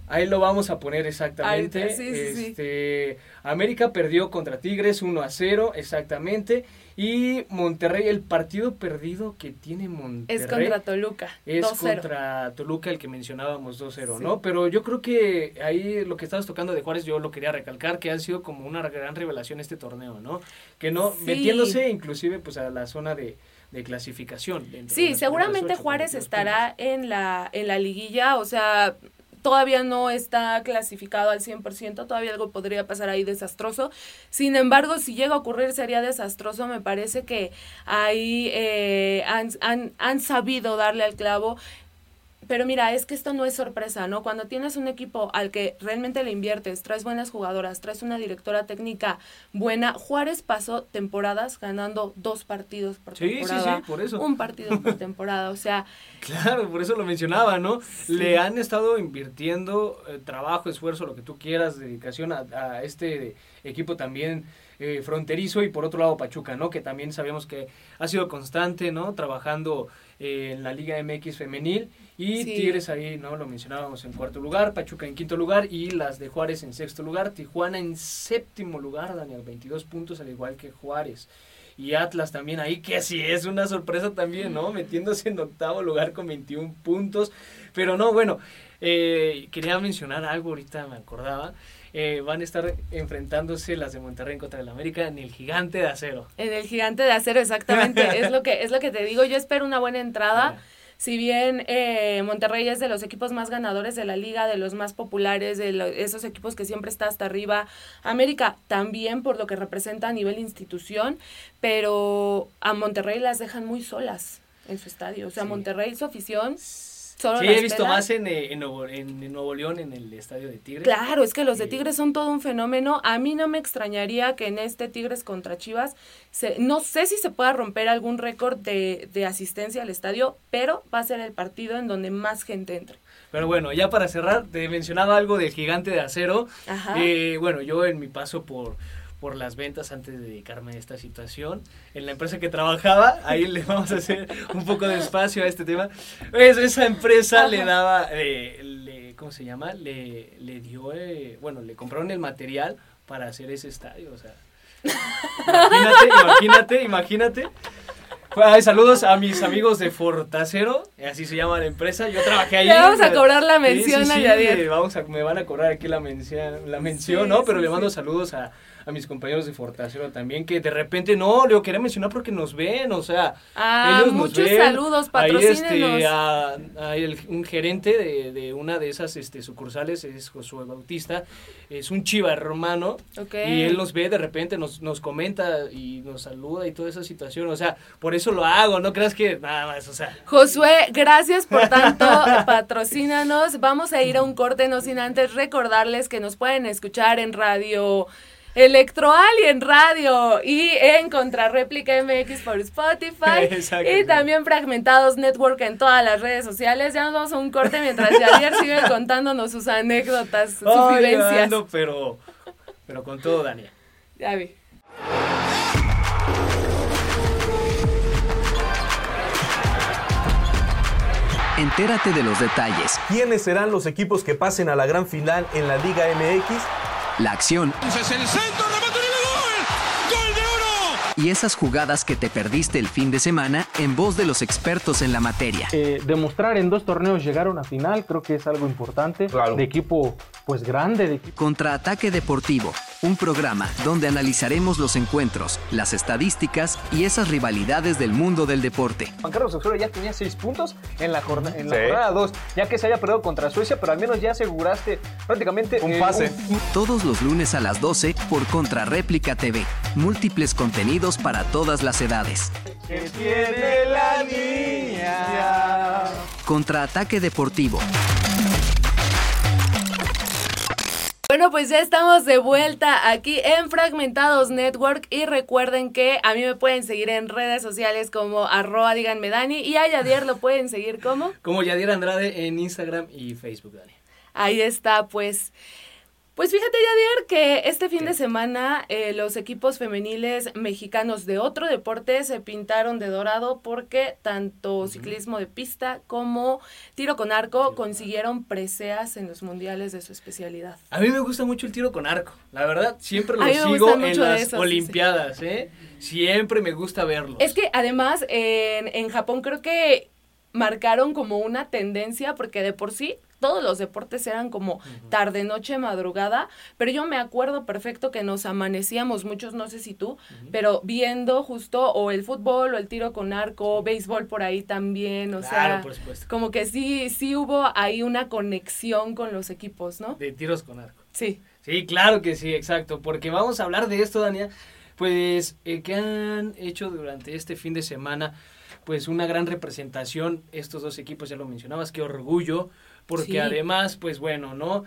Ahí lo vamos a poner exactamente. Ahorita, sí. América perdió contra Tigres 1-0, exactamente. Y Monterrey, el partido perdido que tiene Monterrey. Es contra Toluca, Es 2-0. contra Toluca, el que mencionábamos 2-0, Sí. ¿no? Pero yo creo que ahí lo que estabas tocando de Juárez, yo lo quería recalcar, que ha sido como una gran revelación este torneo, ¿no? Que no, Sí. metiéndose inclusive pues a la zona de clasificación. Sí, seguramente Juárez estará en la liguilla, o sea, todavía no está clasificado al 100%, todavía algo podría pasar ahí desastroso. Sin embargo, si llega a ocurrir sería desastroso. Me parece que ahí han sabido darle al clavo. Pero mira, es que esto no es sorpresa, ¿no? Cuando tienes un equipo al que realmente le inviertes, traes buenas jugadoras, traes una directora técnica buena. Juárez pasó temporadas ganando 2 partidos por temporada. Sí, por eso. Un partido por temporada, o sea... Claro, por eso lo mencionaba, ¿no? Sí. Le han estado invirtiendo trabajo, esfuerzo, lo que tú quieras, dedicación a este equipo también fronterizo, y por otro lado Pachuca, ¿no? Que también sabemos que ha sido constante, ¿no? Trabajando en la Liga MX femenil, y Sí. Tigres ahí, ¿no? Lo mencionábamos en 4º lugar, Pachuca en 5º lugar y las de Juárez en 6º lugar, Tijuana en 7º lugar, Daniel, 22 puntos al igual que Juárez. Y Atlas también ahí, que sí es una sorpresa también, ¿no? Metiéndose en 8º lugar con 21 puntos. Pero no, bueno, quería mencionar algo, ahorita me acordaba. Van a estar enfrentándose las de Monterrey contra el América en el Gigante de Acero. En el Gigante de Acero, exactamente, es lo que te digo. Yo espero una buena entrada. Si bien Monterrey es de los equipos más ganadores de la liga, de los más populares, esos equipos que siempre está hasta arriba, América también por lo que representa a nivel institución, pero a Monterrey las dejan muy solas en su estadio. O sea, Sí. Monterrey, su afición, solo Sí, las he visto pela. más en Nuevo León, en el estadio de Tigres. Claro, es que los de Sí. Tigres son todo un fenómeno. A mí no me extrañaría que en este Tigres contra Chivas, no sé si se pueda romper algún récord de asistencia al estadio, pero va a ser el partido en donde más gente entre. Pero bueno, ya para cerrar, te mencionaba algo del Gigante de Acero. Ajá. Bueno, yo en mi paso por las ventas, antes de dedicarme a esta situación, en la empresa que trabajaba, ahí le vamos a hacer un poco de espacio a este tema. Esa empresa Ajá. le daba, ¿cómo se llama? Le dio, le compraron el material para hacer ese estadio, o sea, imagínate. Ay, saludos a mis amigos de Fortacero, así se llama la empresa. Yo trabajé ahí. Le vamos a cobrar la mención Sí, a Yadier. me van a cobrar aquí la mención, Sí, ¿no? Pero sí, le mando sí. saludos a mis compañeros de Fortacero también, que de repente, no, le quería mencionar porque nos ven, o sea, ellos nos Muchos ven. saludos, patrocínenos. Ahí un gerente de una de esas sucursales es Josué Bautista, es un chiva hermano, Ok. y él nos ve de repente, nos comenta y nos saluda y toda esa situación, o sea, por eso lo hago, no creas que nada más, o sea. Josué, gracias por tanto, patrocínanos. Vamos a ir a un corte, no sin antes recordarles que nos pueden escuchar en Radio Electroal y en radio y en Contrarréplica MX por Spotify. Exacto. Y también Fragmentados Network en todas las redes sociales. Ya nos vamos a un corte mientras Yadier sigue contándonos sus anécdotas, sus Ay, vivencias. ando, pero con todo, Daniel. Ya vi. Entérate de los detalles, ¿Quiénes serán los equipos que pasen a la gran final en la Liga MX? la acción Entonces el centro, remate y gol. ¡Gol de oro! y esas jugadas que te perdiste el fin de semana en voz de los expertos en la materia. Demostrar en 2 torneos llegar a una final, creo que es algo importante. Claro. De equipo, pues grande, de equipo. Contraataque Deportivo, un programa donde analizaremos los encuentros, las estadísticas y esas rivalidades del mundo del deporte. Juan Carlos Osorio ya tenía 6 puntos en la jornada 2, ya que se haya perdido contra Suecia, pero al menos ya aseguraste prácticamente Un pase. Todos los lunes a las 12 por Contrarréplica TV. Múltiples contenidos para todas las edades. Que tiene la niña. Contraataque Deportivo. Bueno, pues ya estamos de vuelta aquí en Fragmentados Network y recuerden que a mí me pueden seguir en redes sociales como @díganmedani y a Yadier lo pueden seguir como Como Yadier Andrade en Instagram y Facebook, Dani. ahí está, pues Pues fíjate, Yadier, que este fin de semana los equipos femeniles mexicanos de otro deporte se pintaron de dorado porque tanto ciclismo de pista como tiro con arco consiguieron preseas en los mundiales de su especialidad. A mí me gusta mucho el tiro con arco, la verdad, siempre lo sigo en las Olimpiadas, ¿eh? Siempre me gusta verlos. Es que además en Japón creo que marcaron como una tendencia porque de por sí todos los deportes eran como tarde, noche, madrugada, pero yo me acuerdo perfecto que nos amanecíamos muchos, no sé si tú, pero viendo justo o el fútbol o el tiro con arco, béisbol por ahí también, o sea, por supuesto. Como que sí hubo ahí una conexión con los equipos, ¿no? De tiros con arco. Sí. Sí, claro que sí, exacto, porque vamos a hablar de esto, Dania, pues que han hecho durante este fin de semana pues una gran representación estos dos equipos, ya lo mencionabas, qué orgullo, porque además, pues bueno, ¿no?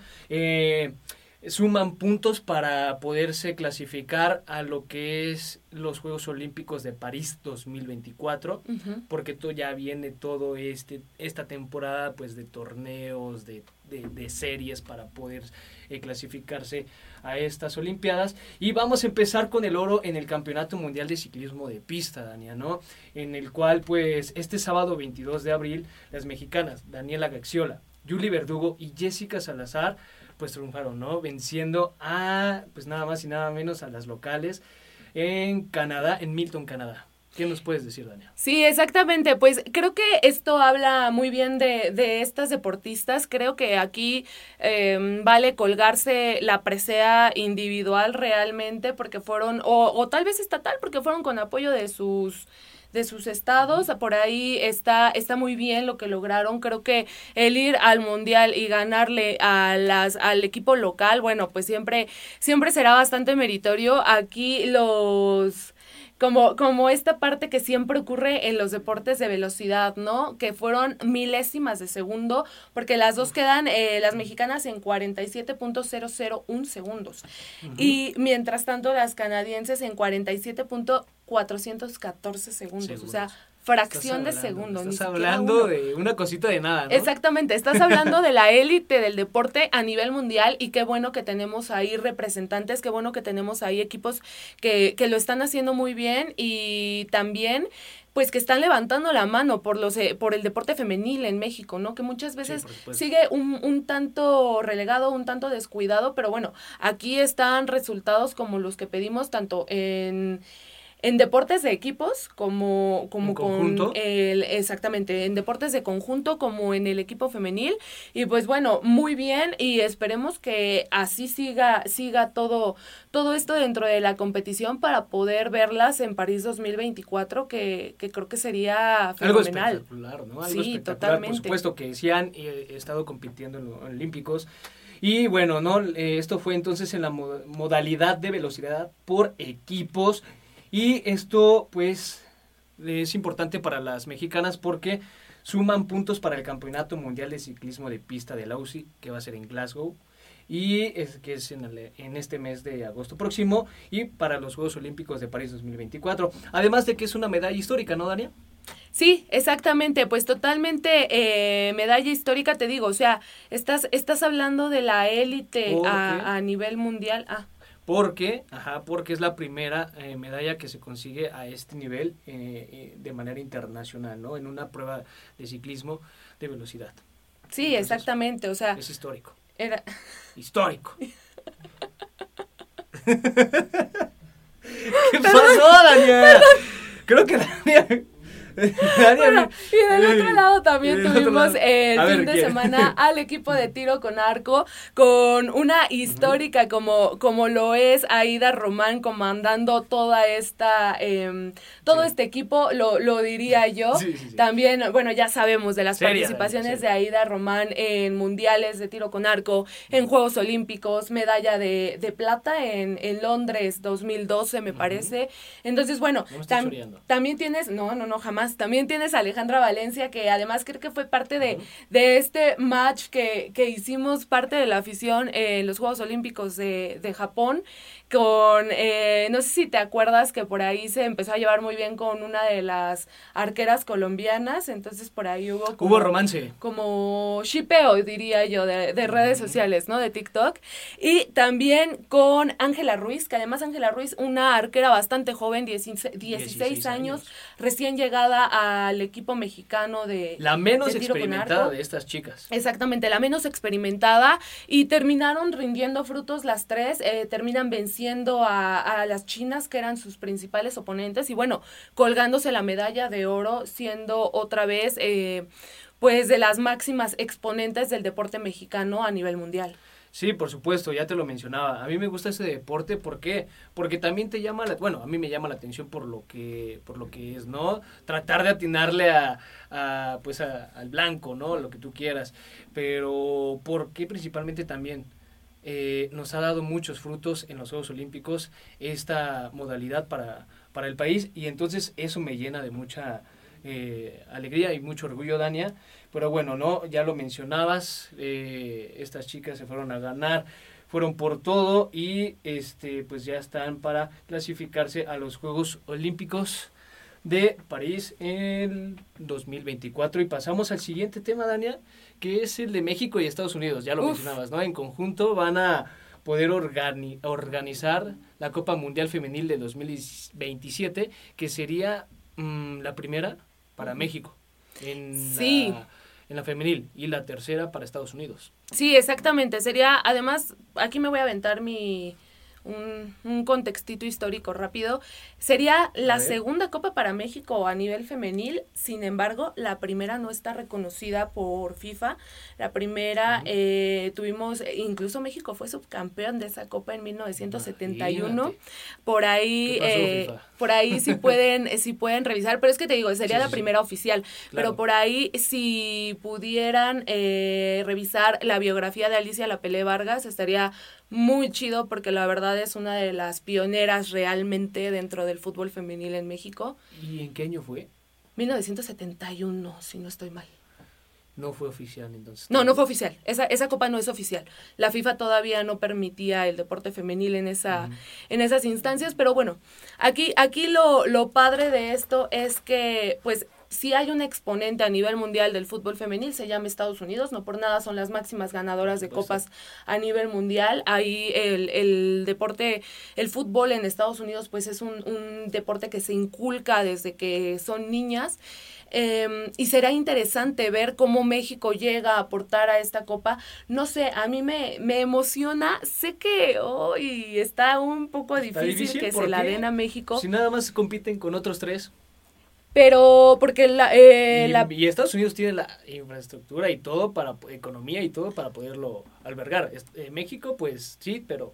Suman puntos para poderse clasificar a lo que es los Juegos Olímpicos de París 2024, porque ya viene todo esta temporada pues de torneos, de series para poder clasificarse a estas Olimpiadas. Y vamos a empezar con el oro en el Campeonato Mundial de Ciclismo de Pista, Dania, ¿no? En el cual pues este sábado 22 de abril las mexicanas Daniela Gaxiola, Yuli Verdugo y Jessica Salazar pues triunfaron, ¿no? Venciendo a pues nada más y nada menos a las locales en Canadá, en Milton, Canadá. ¿Qué nos puedes decir, Dania? Sí, exactamente. Pues creo que esto habla muy bien de estas deportistas. Creo que aquí vale colgarse la presea individual realmente porque fueron, o tal vez estatal, porque fueron con apoyo de sus estados. Por ahí está muy bien lo que lograron. Creo que el ir al mundial y ganarle al equipo local, bueno, pues siempre será bastante meritorio. Aquí como esta parte que siempre ocurre en los deportes de velocidad, ¿no? Que fueron milésimas de segundo, porque las dos quedan, las mexicanas en 47.001 segundos. Y mientras tanto las canadienses en 47.414 segundos. O sea, fracción de segundo. Estás hablando de una cosita de nada, ¿no? Exactamente, estás hablando de la élite del deporte a nivel mundial y qué bueno que tenemos ahí representantes, qué bueno que tenemos ahí equipos que lo están haciendo muy bien y también pues que están levantando la mano por el deporte femenil en México, ¿no? Que muchas veces sigue un tanto relegado, un tanto descuidado, pero bueno, aquí están resultados como los que pedimos tanto en deportes de equipos como con exactamente, en deportes de conjunto como en el equipo femenil y pues bueno, muy bien y esperemos que así siga todo esto dentro de la competición para poder verlas en París 2024 que creo que sería fenomenal. Algo espectacular, ¿no? Algo espectacular, totalmente. Por supuesto que sí han estado compitiendo en los Olímpicos. Y bueno, ¿no? Esto fue entonces en la modalidad de velocidad por equipos. Y esto, pues, es importante para las mexicanas porque suman puntos para el Campeonato Mundial de Ciclismo de Pista de la UCI, que va a ser en Glasgow, y que es en este mes de agosto próximo, y para los Juegos Olímpicos de París 2024. Además de que es una medalla histórica, ¿no, Dania? Sí, exactamente, pues totalmente medalla histórica, te digo, o sea, estás hablando de la élite a nivel mundial. Porque es la primera medalla que se consigue a este nivel de manera internacional, ¿no? En una prueba de ciclismo de velocidad. Sí, entonces, exactamente, o sea... Es histórico. Era... Histórico. ¿Qué pasó, Daniel? Creo que Daniel... Bueno, y del otro lado también tuvimos el fin de semana al equipo de tiro con arco con una histórica como lo es Aida Román comandando toda esta este equipo, lo diría yo. Sí. También, bueno, ya sabemos de las participaciones de Aida Román en mundiales de tiro con arco, en Juegos Olímpicos, medalla de plata en Londres 2012 me parece. Entonces, bueno, también tienes, no, jamás más. También tienes a Alejandra Valencia, que además creo que fue parte de este match que hicimos parte de la afición en los Juegos Olímpicos de Japón, con, no sé si te acuerdas que por ahí se empezó a llevar muy bien con una de las arqueras colombianas, entonces por ahí hubo romance. Como shipeo, diría yo, de redes sociales, ¿no? De TikTok. Y también con Ángela Ruiz, que además Ángela Ruiz, una arquera bastante joven, 16 años, recién llegada al equipo mexicano de la menos de tiro experimentada de estas chicas. Exactamente, la menos experimentada, y terminaron rindiendo frutos las tres, terminan venciendo a las chinas, que eran sus principales oponentes, y bueno, colgándose la medalla de oro, siendo otra vez pues de las máximas exponentes del deporte mexicano a nivel mundial. Sí, por supuesto, ya te lo mencionaba. A mí me gusta ese deporte, ¿por qué? Porque también te llama, a mí me llama la atención por lo que es, ¿no? Tratar de atinarle al blanco, ¿no? Lo que tú quieras. Pero, ¿por qué principalmente también? Nos ha dado muchos frutos en los Juegos Olímpicos esta modalidad para el país, y entonces eso me llena de mucha alegría y mucho orgullo, Dania. Pero bueno, no, ya lo mencionabas, estas chicas se fueron a ganar, fueron por todo, y pues ya están para clasificarse a los Juegos Olímpicos de París en 2024. Y pasamos al siguiente tema, Dania, que es el de México y Estados Unidos. Ya lo mencionabas, ¿no? En conjunto van a poder organizar la Copa Mundial Femenil de 2027, que sería la primera para México en la femenil, y la tercera para Estados Unidos. Sí, exactamente. Sería, además, aquí me voy a aventar un contextito histórico rápido. Sería la segunda Copa para México a nivel femenil, sin embargo, la primera no está reconocida por FIFA. La primera, tuvimos, incluso México fue subcampeón de esa Copa en 1971. Imagínate. Por ahí sí pueden revisar, pero es que te digo, sería la primera oficial. Claro. Pero por ahí, si pudieran revisar la biografía de Alicia Lapelé Vargas, estaría muy chido, porque la verdad es una de las pioneras realmente dentro del fútbol femenil en México. ¿Y en qué año fue? 1971, si no estoy mal. No fue oficial, entonces. No fue oficial. Esa copa no es oficial. La FIFA todavía no permitía el deporte femenil en esas instancias, pero bueno, aquí lo padre de esto es que, pues, si hay un exponente a nivel mundial del fútbol femenil, se llama Estados Unidos. No por nada son las máximas ganadoras de copas a nivel mundial. Ahí el deporte, el fútbol en Estados Unidos, pues es un deporte que se inculca desde que son niñas. Y será interesante ver cómo México llega a aportar a esta copa. No sé, a mí me emociona. Sé que hoy está un poco difícil que se la den a México. Si nada más compiten con otros 3. Pero porque y Estados Unidos tiene la infraestructura y todo para economía y todo para poderlo albergar. México, pues sí, pero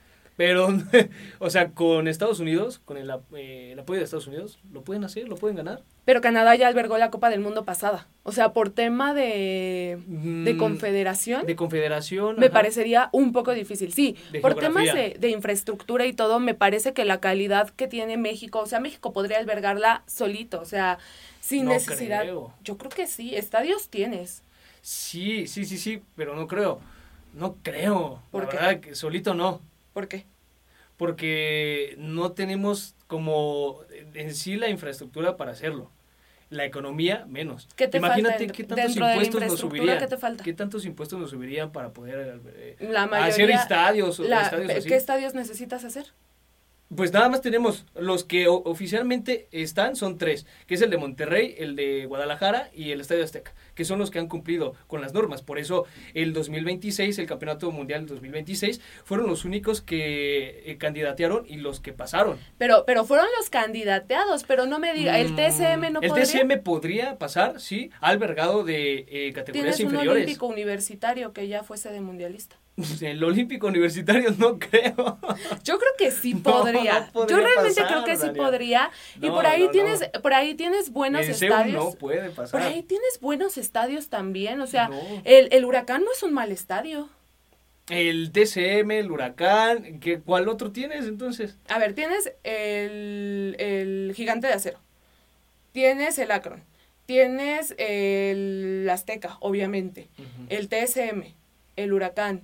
o sea, con Estados Unidos, con el apoyo de Estados Unidos, lo pueden hacer, lo pueden ganar. Pero Canadá ya albergó la Copa del Mundo pasada. O sea, por tema de confederación. De confederación. Me parecería un poco difícil. Sí, por temas de infraestructura y todo, me parece que la calidad que tiene México, o sea, México podría albergarla solito, o sea, sin necesidad. Creo. Yo creo que sí, estadios tienes. Sí, pero no creo. No creo. ¿Por qué? La verdad que solito no. ¿Por qué? Porque no tenemos como en sí la infraestructura para hacerlo. La economía, menos. ¿Qué te Imagínate falta qué tantos impuestos nos subirían. ¿Qué te falta? ¿Qué tantos impuestos nos subirían para poder hacer estadios así? ¿Qué estadios necesitas hacer? Pues nada más tenemos los que oficialmente están, son 3, que es el de Monterrey, el de Guadalajara y el Estadio Azteca, que son los que han cumplido con las normas. Por eso el 2026, el Campeonato Mundial del 2026, fueron los únicos que candidatearon y los que pasaron. Pero fueron los candidateados, pero no me diga, el TSM no podría. El TSM podría pasar, sí, albergado de categorías inferiores. Tienes un olímpico universitario que ya fuese de mundialista. El olímpico universitario no creo. Yo creo que sí podría. Yo realmente creo que sí podría. Y por ahí tienes buenos estadios. No puede pasar. Por ahí tienes buenos estadios también. O sea, el Huracán no es un mal estadio. El TCM, el Huracán, ¿cuál otro tienes entonces? A ver, tienes el Gigante de Acero. tienes el Akron, tienes el Azteca, obviamente, el TSM, el Huracán.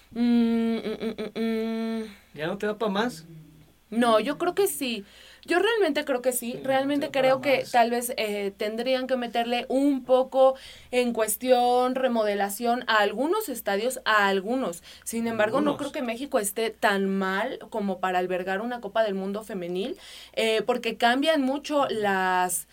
¿Ya no te da para más? No, yo creo que sí. Yo realmente creo que sí. Realmente creo que tal vez tendrían que meterle un poco en cuestión remodelación a algunos estadios, a algunos. Sin embargo, no creo que México esté tan mal como para albergar una Copa del Mundo femenil, porque cambian mucho las...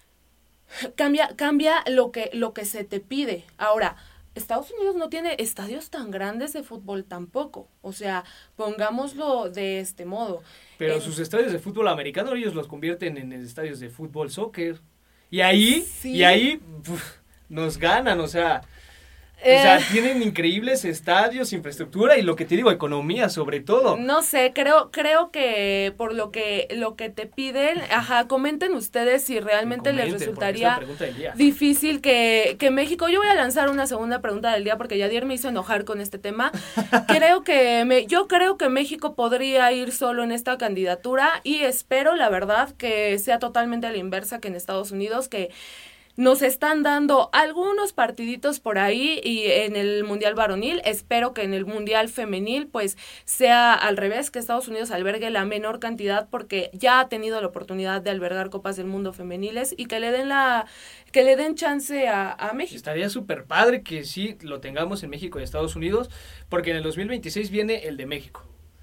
Cambia lo que se te pide. Ahora, Estados Unidos no tiene estadios tan grandes de fútbol tampoco. O sea, pongámoslo de este modo. Pero sus estadios de fútbol americano ellos los convierten en estadios de fútbol soccer. Y ahí nos ganan, o sea, tienen increíbles estadios, infraestructura y lo que te digo, economía sobre todo. No sé, creo que por lo que te piden, comenten ustedes si realmente les resultaría difícil que México. Yo voy a lanzar una segunda pregunta del día porque Yadier me hizo enojar con este tema. Yo creo que México podría ir solo en esta candidatura y espero, la verdad, que sea totalmente a la inversa que en Estados Unidos, que nos están dando algunos partiditos por ahí y en el Mundial varonil. Espero que en el Mundial femenil pues sea al revés, que Estados Unidos albergue la menor cantidad porque ya ha tenido la oportunidad de albergar Copas del Mundo femeniles y que le den chance a México. Estaría súper padre que sí lo tengamos en México y Estados Unidos, porque en el 2026 viene el de México.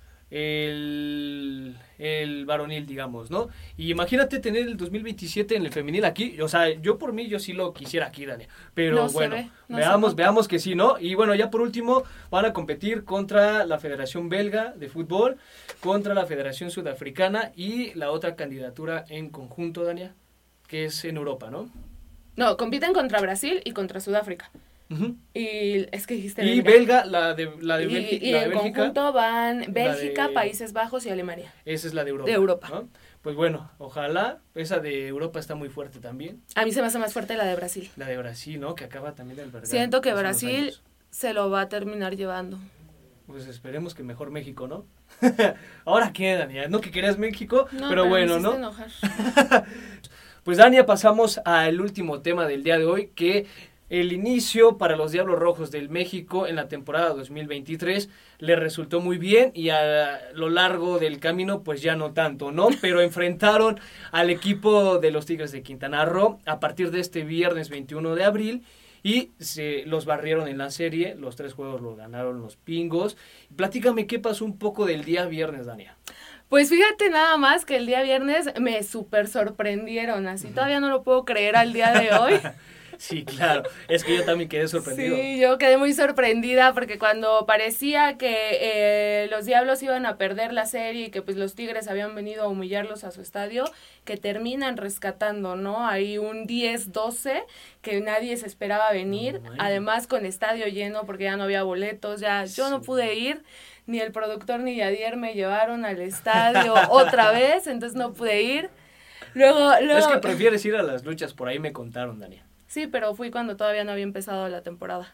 El varonil, digamos, ¿no? Y imagínate tener el 2027 en el femenil aquí, o sea, yo por mí, yo sí lo quisiera aquí, Dania, pero veamos que sí, ¿no? Y bueno, ya por último, van a competir contra la Federación Belga de Fútbol, contra la Federación Sudafricana y la otra candidatura en conjunto, Dania, que es en Europa, ¿no? No, compiten contra Brasil y contra Sudáfrica. Y es que dijiste y Belga, la de Bélgica. Y en conjunto van Bélgica, Países Bajos y Alemania. Esa es la de Europa. ¿No? Pues bueno, ojalá. Esa de Europa está muy fuerte también. A mí se me hace más fuerte la de Brasil. La de Brasil, ¿no? Que acaba también de albergar. Siento que Brasil se lo va a terminar llevando. Pues esperemos que mejor México, ¿no? Ahora qué, Dania, no que querías México, no, pero bueno, me ¿no? enojar. Pues Dania, pasamos al último tema del día de hoy, que el inicio para los Diablos Rojos del México en la temporada 2023 le resultó muy bien y a lo largo del camino pues ya no tanto, ¿no? Pero enfrentaron al equipo de los Tigres de Quintana Roo a partir de este viernes 21 de abril y los barrieron en la serie, los 3 juegos los ganaron los Pingos. Platícame qué pasó un poco del día viernes, Dania. Pues fíjate nada más que el día viernes me súper sorprendieron, así todavía no lo puedo creer al día de hoy. Sí, claro, es que yo también quedé sorprendido. Sí, yo quedé muy sorprendida porque cuando parecía que los Diablos iban a perder la serie y que pues los Tigres habían venido a humillarlos a su estadio, que terminan rescatando, ¿no? Hay un 10-12 que nadie se esperaba venir, además con estadio lleno porque ya no había boletos, yo no pude ir, ni el productor ni Yadier me llevaron al estadio otra vez, entonces no pude ir. Luego es que prefieres ir a las luchas, por ahí me contaron, Dania. Sí, pero fui cuando todavía no había empezado la temporada.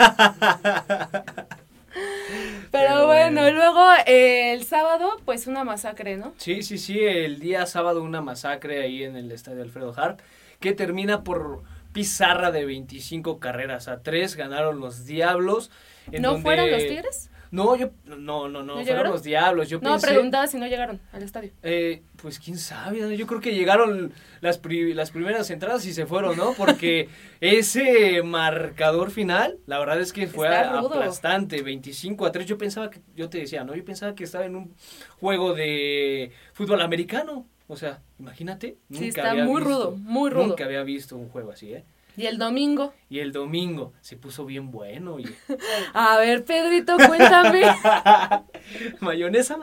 Pero bueno, luego el sábado, pues una masacre, ¿no? Sí, el día sábado una masacre ahí en el estadio Alfredo Harp, que termina por pizarra de 25 carreras a 3, ganaron los Diablos. ¿No fueron los Tigres? No, fueron los Diablos. Yo pensé, preguntaba si no llegaron al estadio. Pues quién sabe, yo creo que llegaron las primeras entradas y se fueron, ¿no? Porque ese marcador final, la verdad es que fue aplastante, 25-3. Yo pensaba que estaba en un juego de fútbol americano. O sea, imagínate. Sí, está muy rudo. Nunca había visto un juego así, ¿eh? ¿Y el domingo? Y el domingo se puso bien bueno. Y... A ver, Pedrito, cuéntame. Mayonesa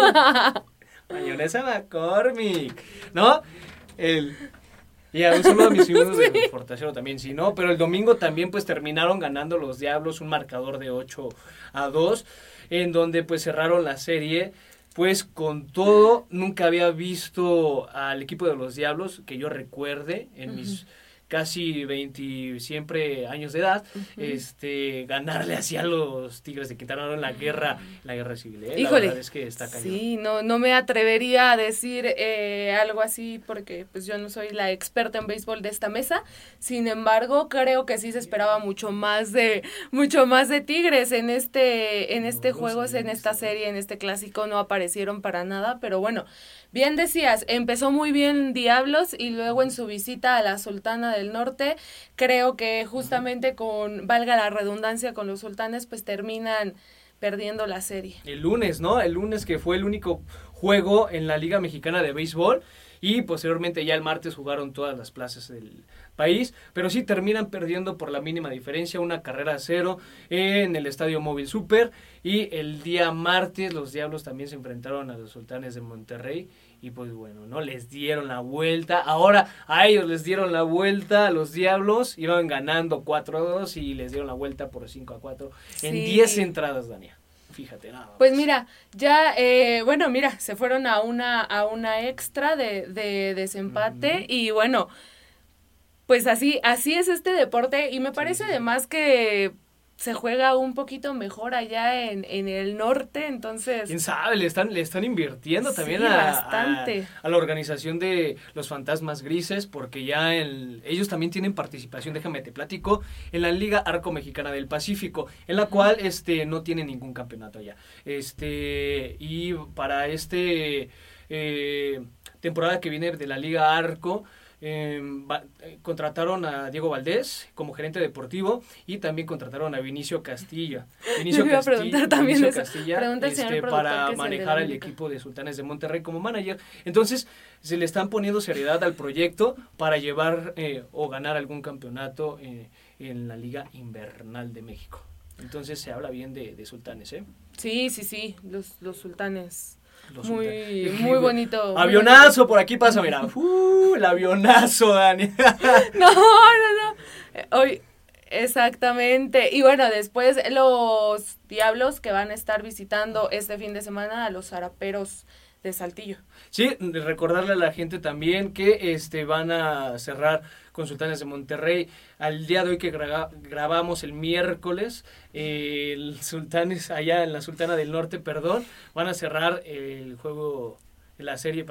McCormick, ¿no? Y un saludo a mis amigos de Fortachero también, sí, ¿no? Pero el domingo también pues terminaron ganando los Diablos un marcador de 8-2, en donde pues cerraron la serie. Pues con todo, nunca había visto al equipo de los Diablos, que yo recuerde, en mis casi 20 siempre años de edad, ganarle así a los Tigres de Quintana Roo en la guerra civil. Híjole, la verdad es que está cañón. Sí, no me atrevería a decir algo así porque pues yo no soy la experta en béisbol de esta mesa. Sin embargo, creo que sí se esperaba mucho más de Tigres en este juego, en esta serie, en este clásico. No aparecieron para nada, pero bueno, bien decías, empezó muy bien Diablos y luego en su visita a la Sultana del Norte, creo que justamente valga la redundancia, con los sultanes, pues terminan perdiendo la serie. El lunes, ¿no? El lunes, que fue el único juego en la Liga Mexicana de Béisbol, y posteriormente ya el martes jugaron todas las plazas del país, pero sí terminan perdiendo por la mínima diferencia, 1-0 en el Estadio Móvil Super. Y el día martes los Diablos también se enfrentaron a los Sultanes de Monterrey, y pues bueno, ¿no? Les dieron la vuelta. Ahora a ellos les dieron la vuelta, a los Diablos iban ganando 4-2 y les dieron la vuelta por 5-4 en 10 entradas, Dania. Fíjate, nada más. Pues mira, ya, se fueron a una extra de desempate, y bueno, pues así es este deporte, y me parece además que se juega un poquito mejor allá en el norte, entonces... ¿Quién sabe? Le están invirtiendo también bastante a la organización de los Fantasmas Grises, porque ya ellos también tienen participación, déjame te platico, en la Liga Arco Mexicana del Pacífico, en la cual no tiene ningún campeonato allá. Y para temporada que viene de la Liga Arco, contrataron a Diego Valdés como gerente deportivo, y también contrataron a Vinicio Castilla. Para manejar el equipo de Sultanes de Monterrey como manager. Entonces se le están poniendo seriedad al proyecto para llevar o ganar algún campeonato en la Liga Invernal de México. Entonces se habla bien de Sultanes, ¿eh? Sí, los Sultanes. Muy bonito. Avionazo, por aquí pasa, mira. El avionazo, Dani. No. Hoy, exactamente. Y bueno, después los Diablos, que van a estar visitando este fin de semana a los Zaraperos de Saltillo. Sí, recordarle a la gente también que van a cerrar con Sultanes de Monterrey al día de hoy, que grabamos el miércoles. El Sultanes allá en la Sultana del Norte, van a cerrar el juego, la serie,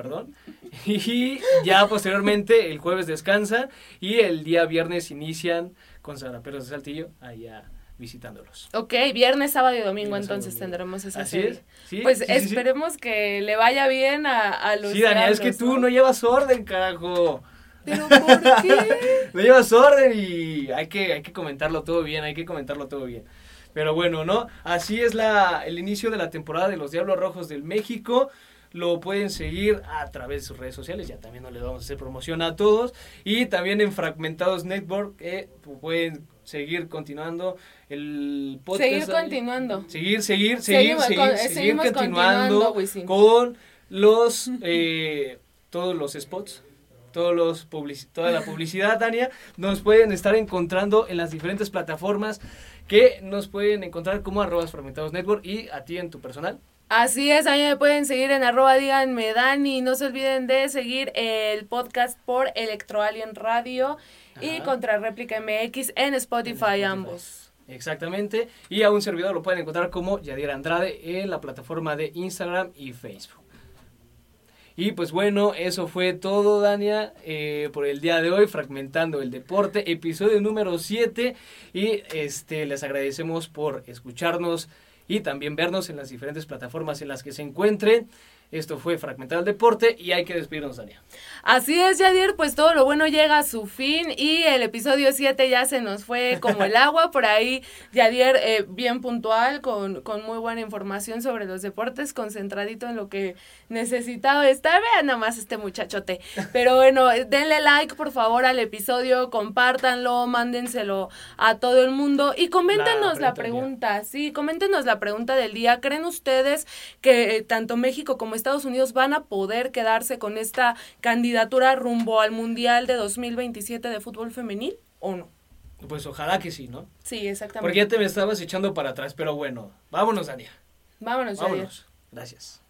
y ya posteriormente el jueves descansan, y el día viernes inician con Zaraperos de Saltillo allá visitándolos. Ok, viernes, sábado y domingo entonces tendremos esa serie. Sí, pues esperemos que le vaya bien a los... Sí, Daniel, es que tú no llevas orden, carajo. ¿Pero por qué? No llevas orden y hay que comentarlo todo bien, Pero bueno, ¿no? Así es el inicio de la temporada de los Diablos Rojos del México. Lo pueden seguir a través de sus redes sociales, ya también no les vamos a hacer promoción a todos, y también en Fragmentados Network, pueden seguir continuando el podcast. Seguir continuando. Seguir continuando con los todos los spots, toda la publicidad, Tania. Nos pueden estar encontrando en las diferentes plataformas, que nos pueden encontrar como @fragmentadosnetwork, y a ti en tu personal. Así es, a mí me pueden seguir en @díganme Dani. No se olviden de seguir el podcast por Electroalien Radio y Contrarréplica MX en Spotify, ambos. Exactamente, y a un servidor lo pueden encontrar como Yadier Andrade en la plataforma de Instagram y Facebook. Y pues bueno, eso fue todo, Dania, por el día de hoy, Fragmentando el Deporte, episodio número 7, y les agradecemos por escucharnos y también vernos en las diferentes plataformas en las que se encuentren. Esto fue Fragmentado el Deporte, y hay que despedirnos, Dania. Así es, Yadier, pues todo lo bueno llega a su fin, y el episodio 7 ya se nos fue como el agua. Por ahí, Yadier, bien puntual, con muy buena información sobre los deportes, concentradito en lo que necesitaba estar. Vean nada más este muchachote. Pero bueno, denle like, por favor, al episodio, compártanlo, mándenselo a todo el mundo, y coméntenos la pregunta. Sí, coméntenos la pregunta del día. ¿Creen ustedes que tanto México como Estados Unidos van a poder quedarse con esta candidatura rumbo al Mundial de 2027 de fútbol femenil o no? Pues ojalá que sí, ¿no? Sí, exactamente. Porque ya te me estabas echando para atrás, pero bueno, vámonos, Dania. Vámonos, Yadier. Gracias.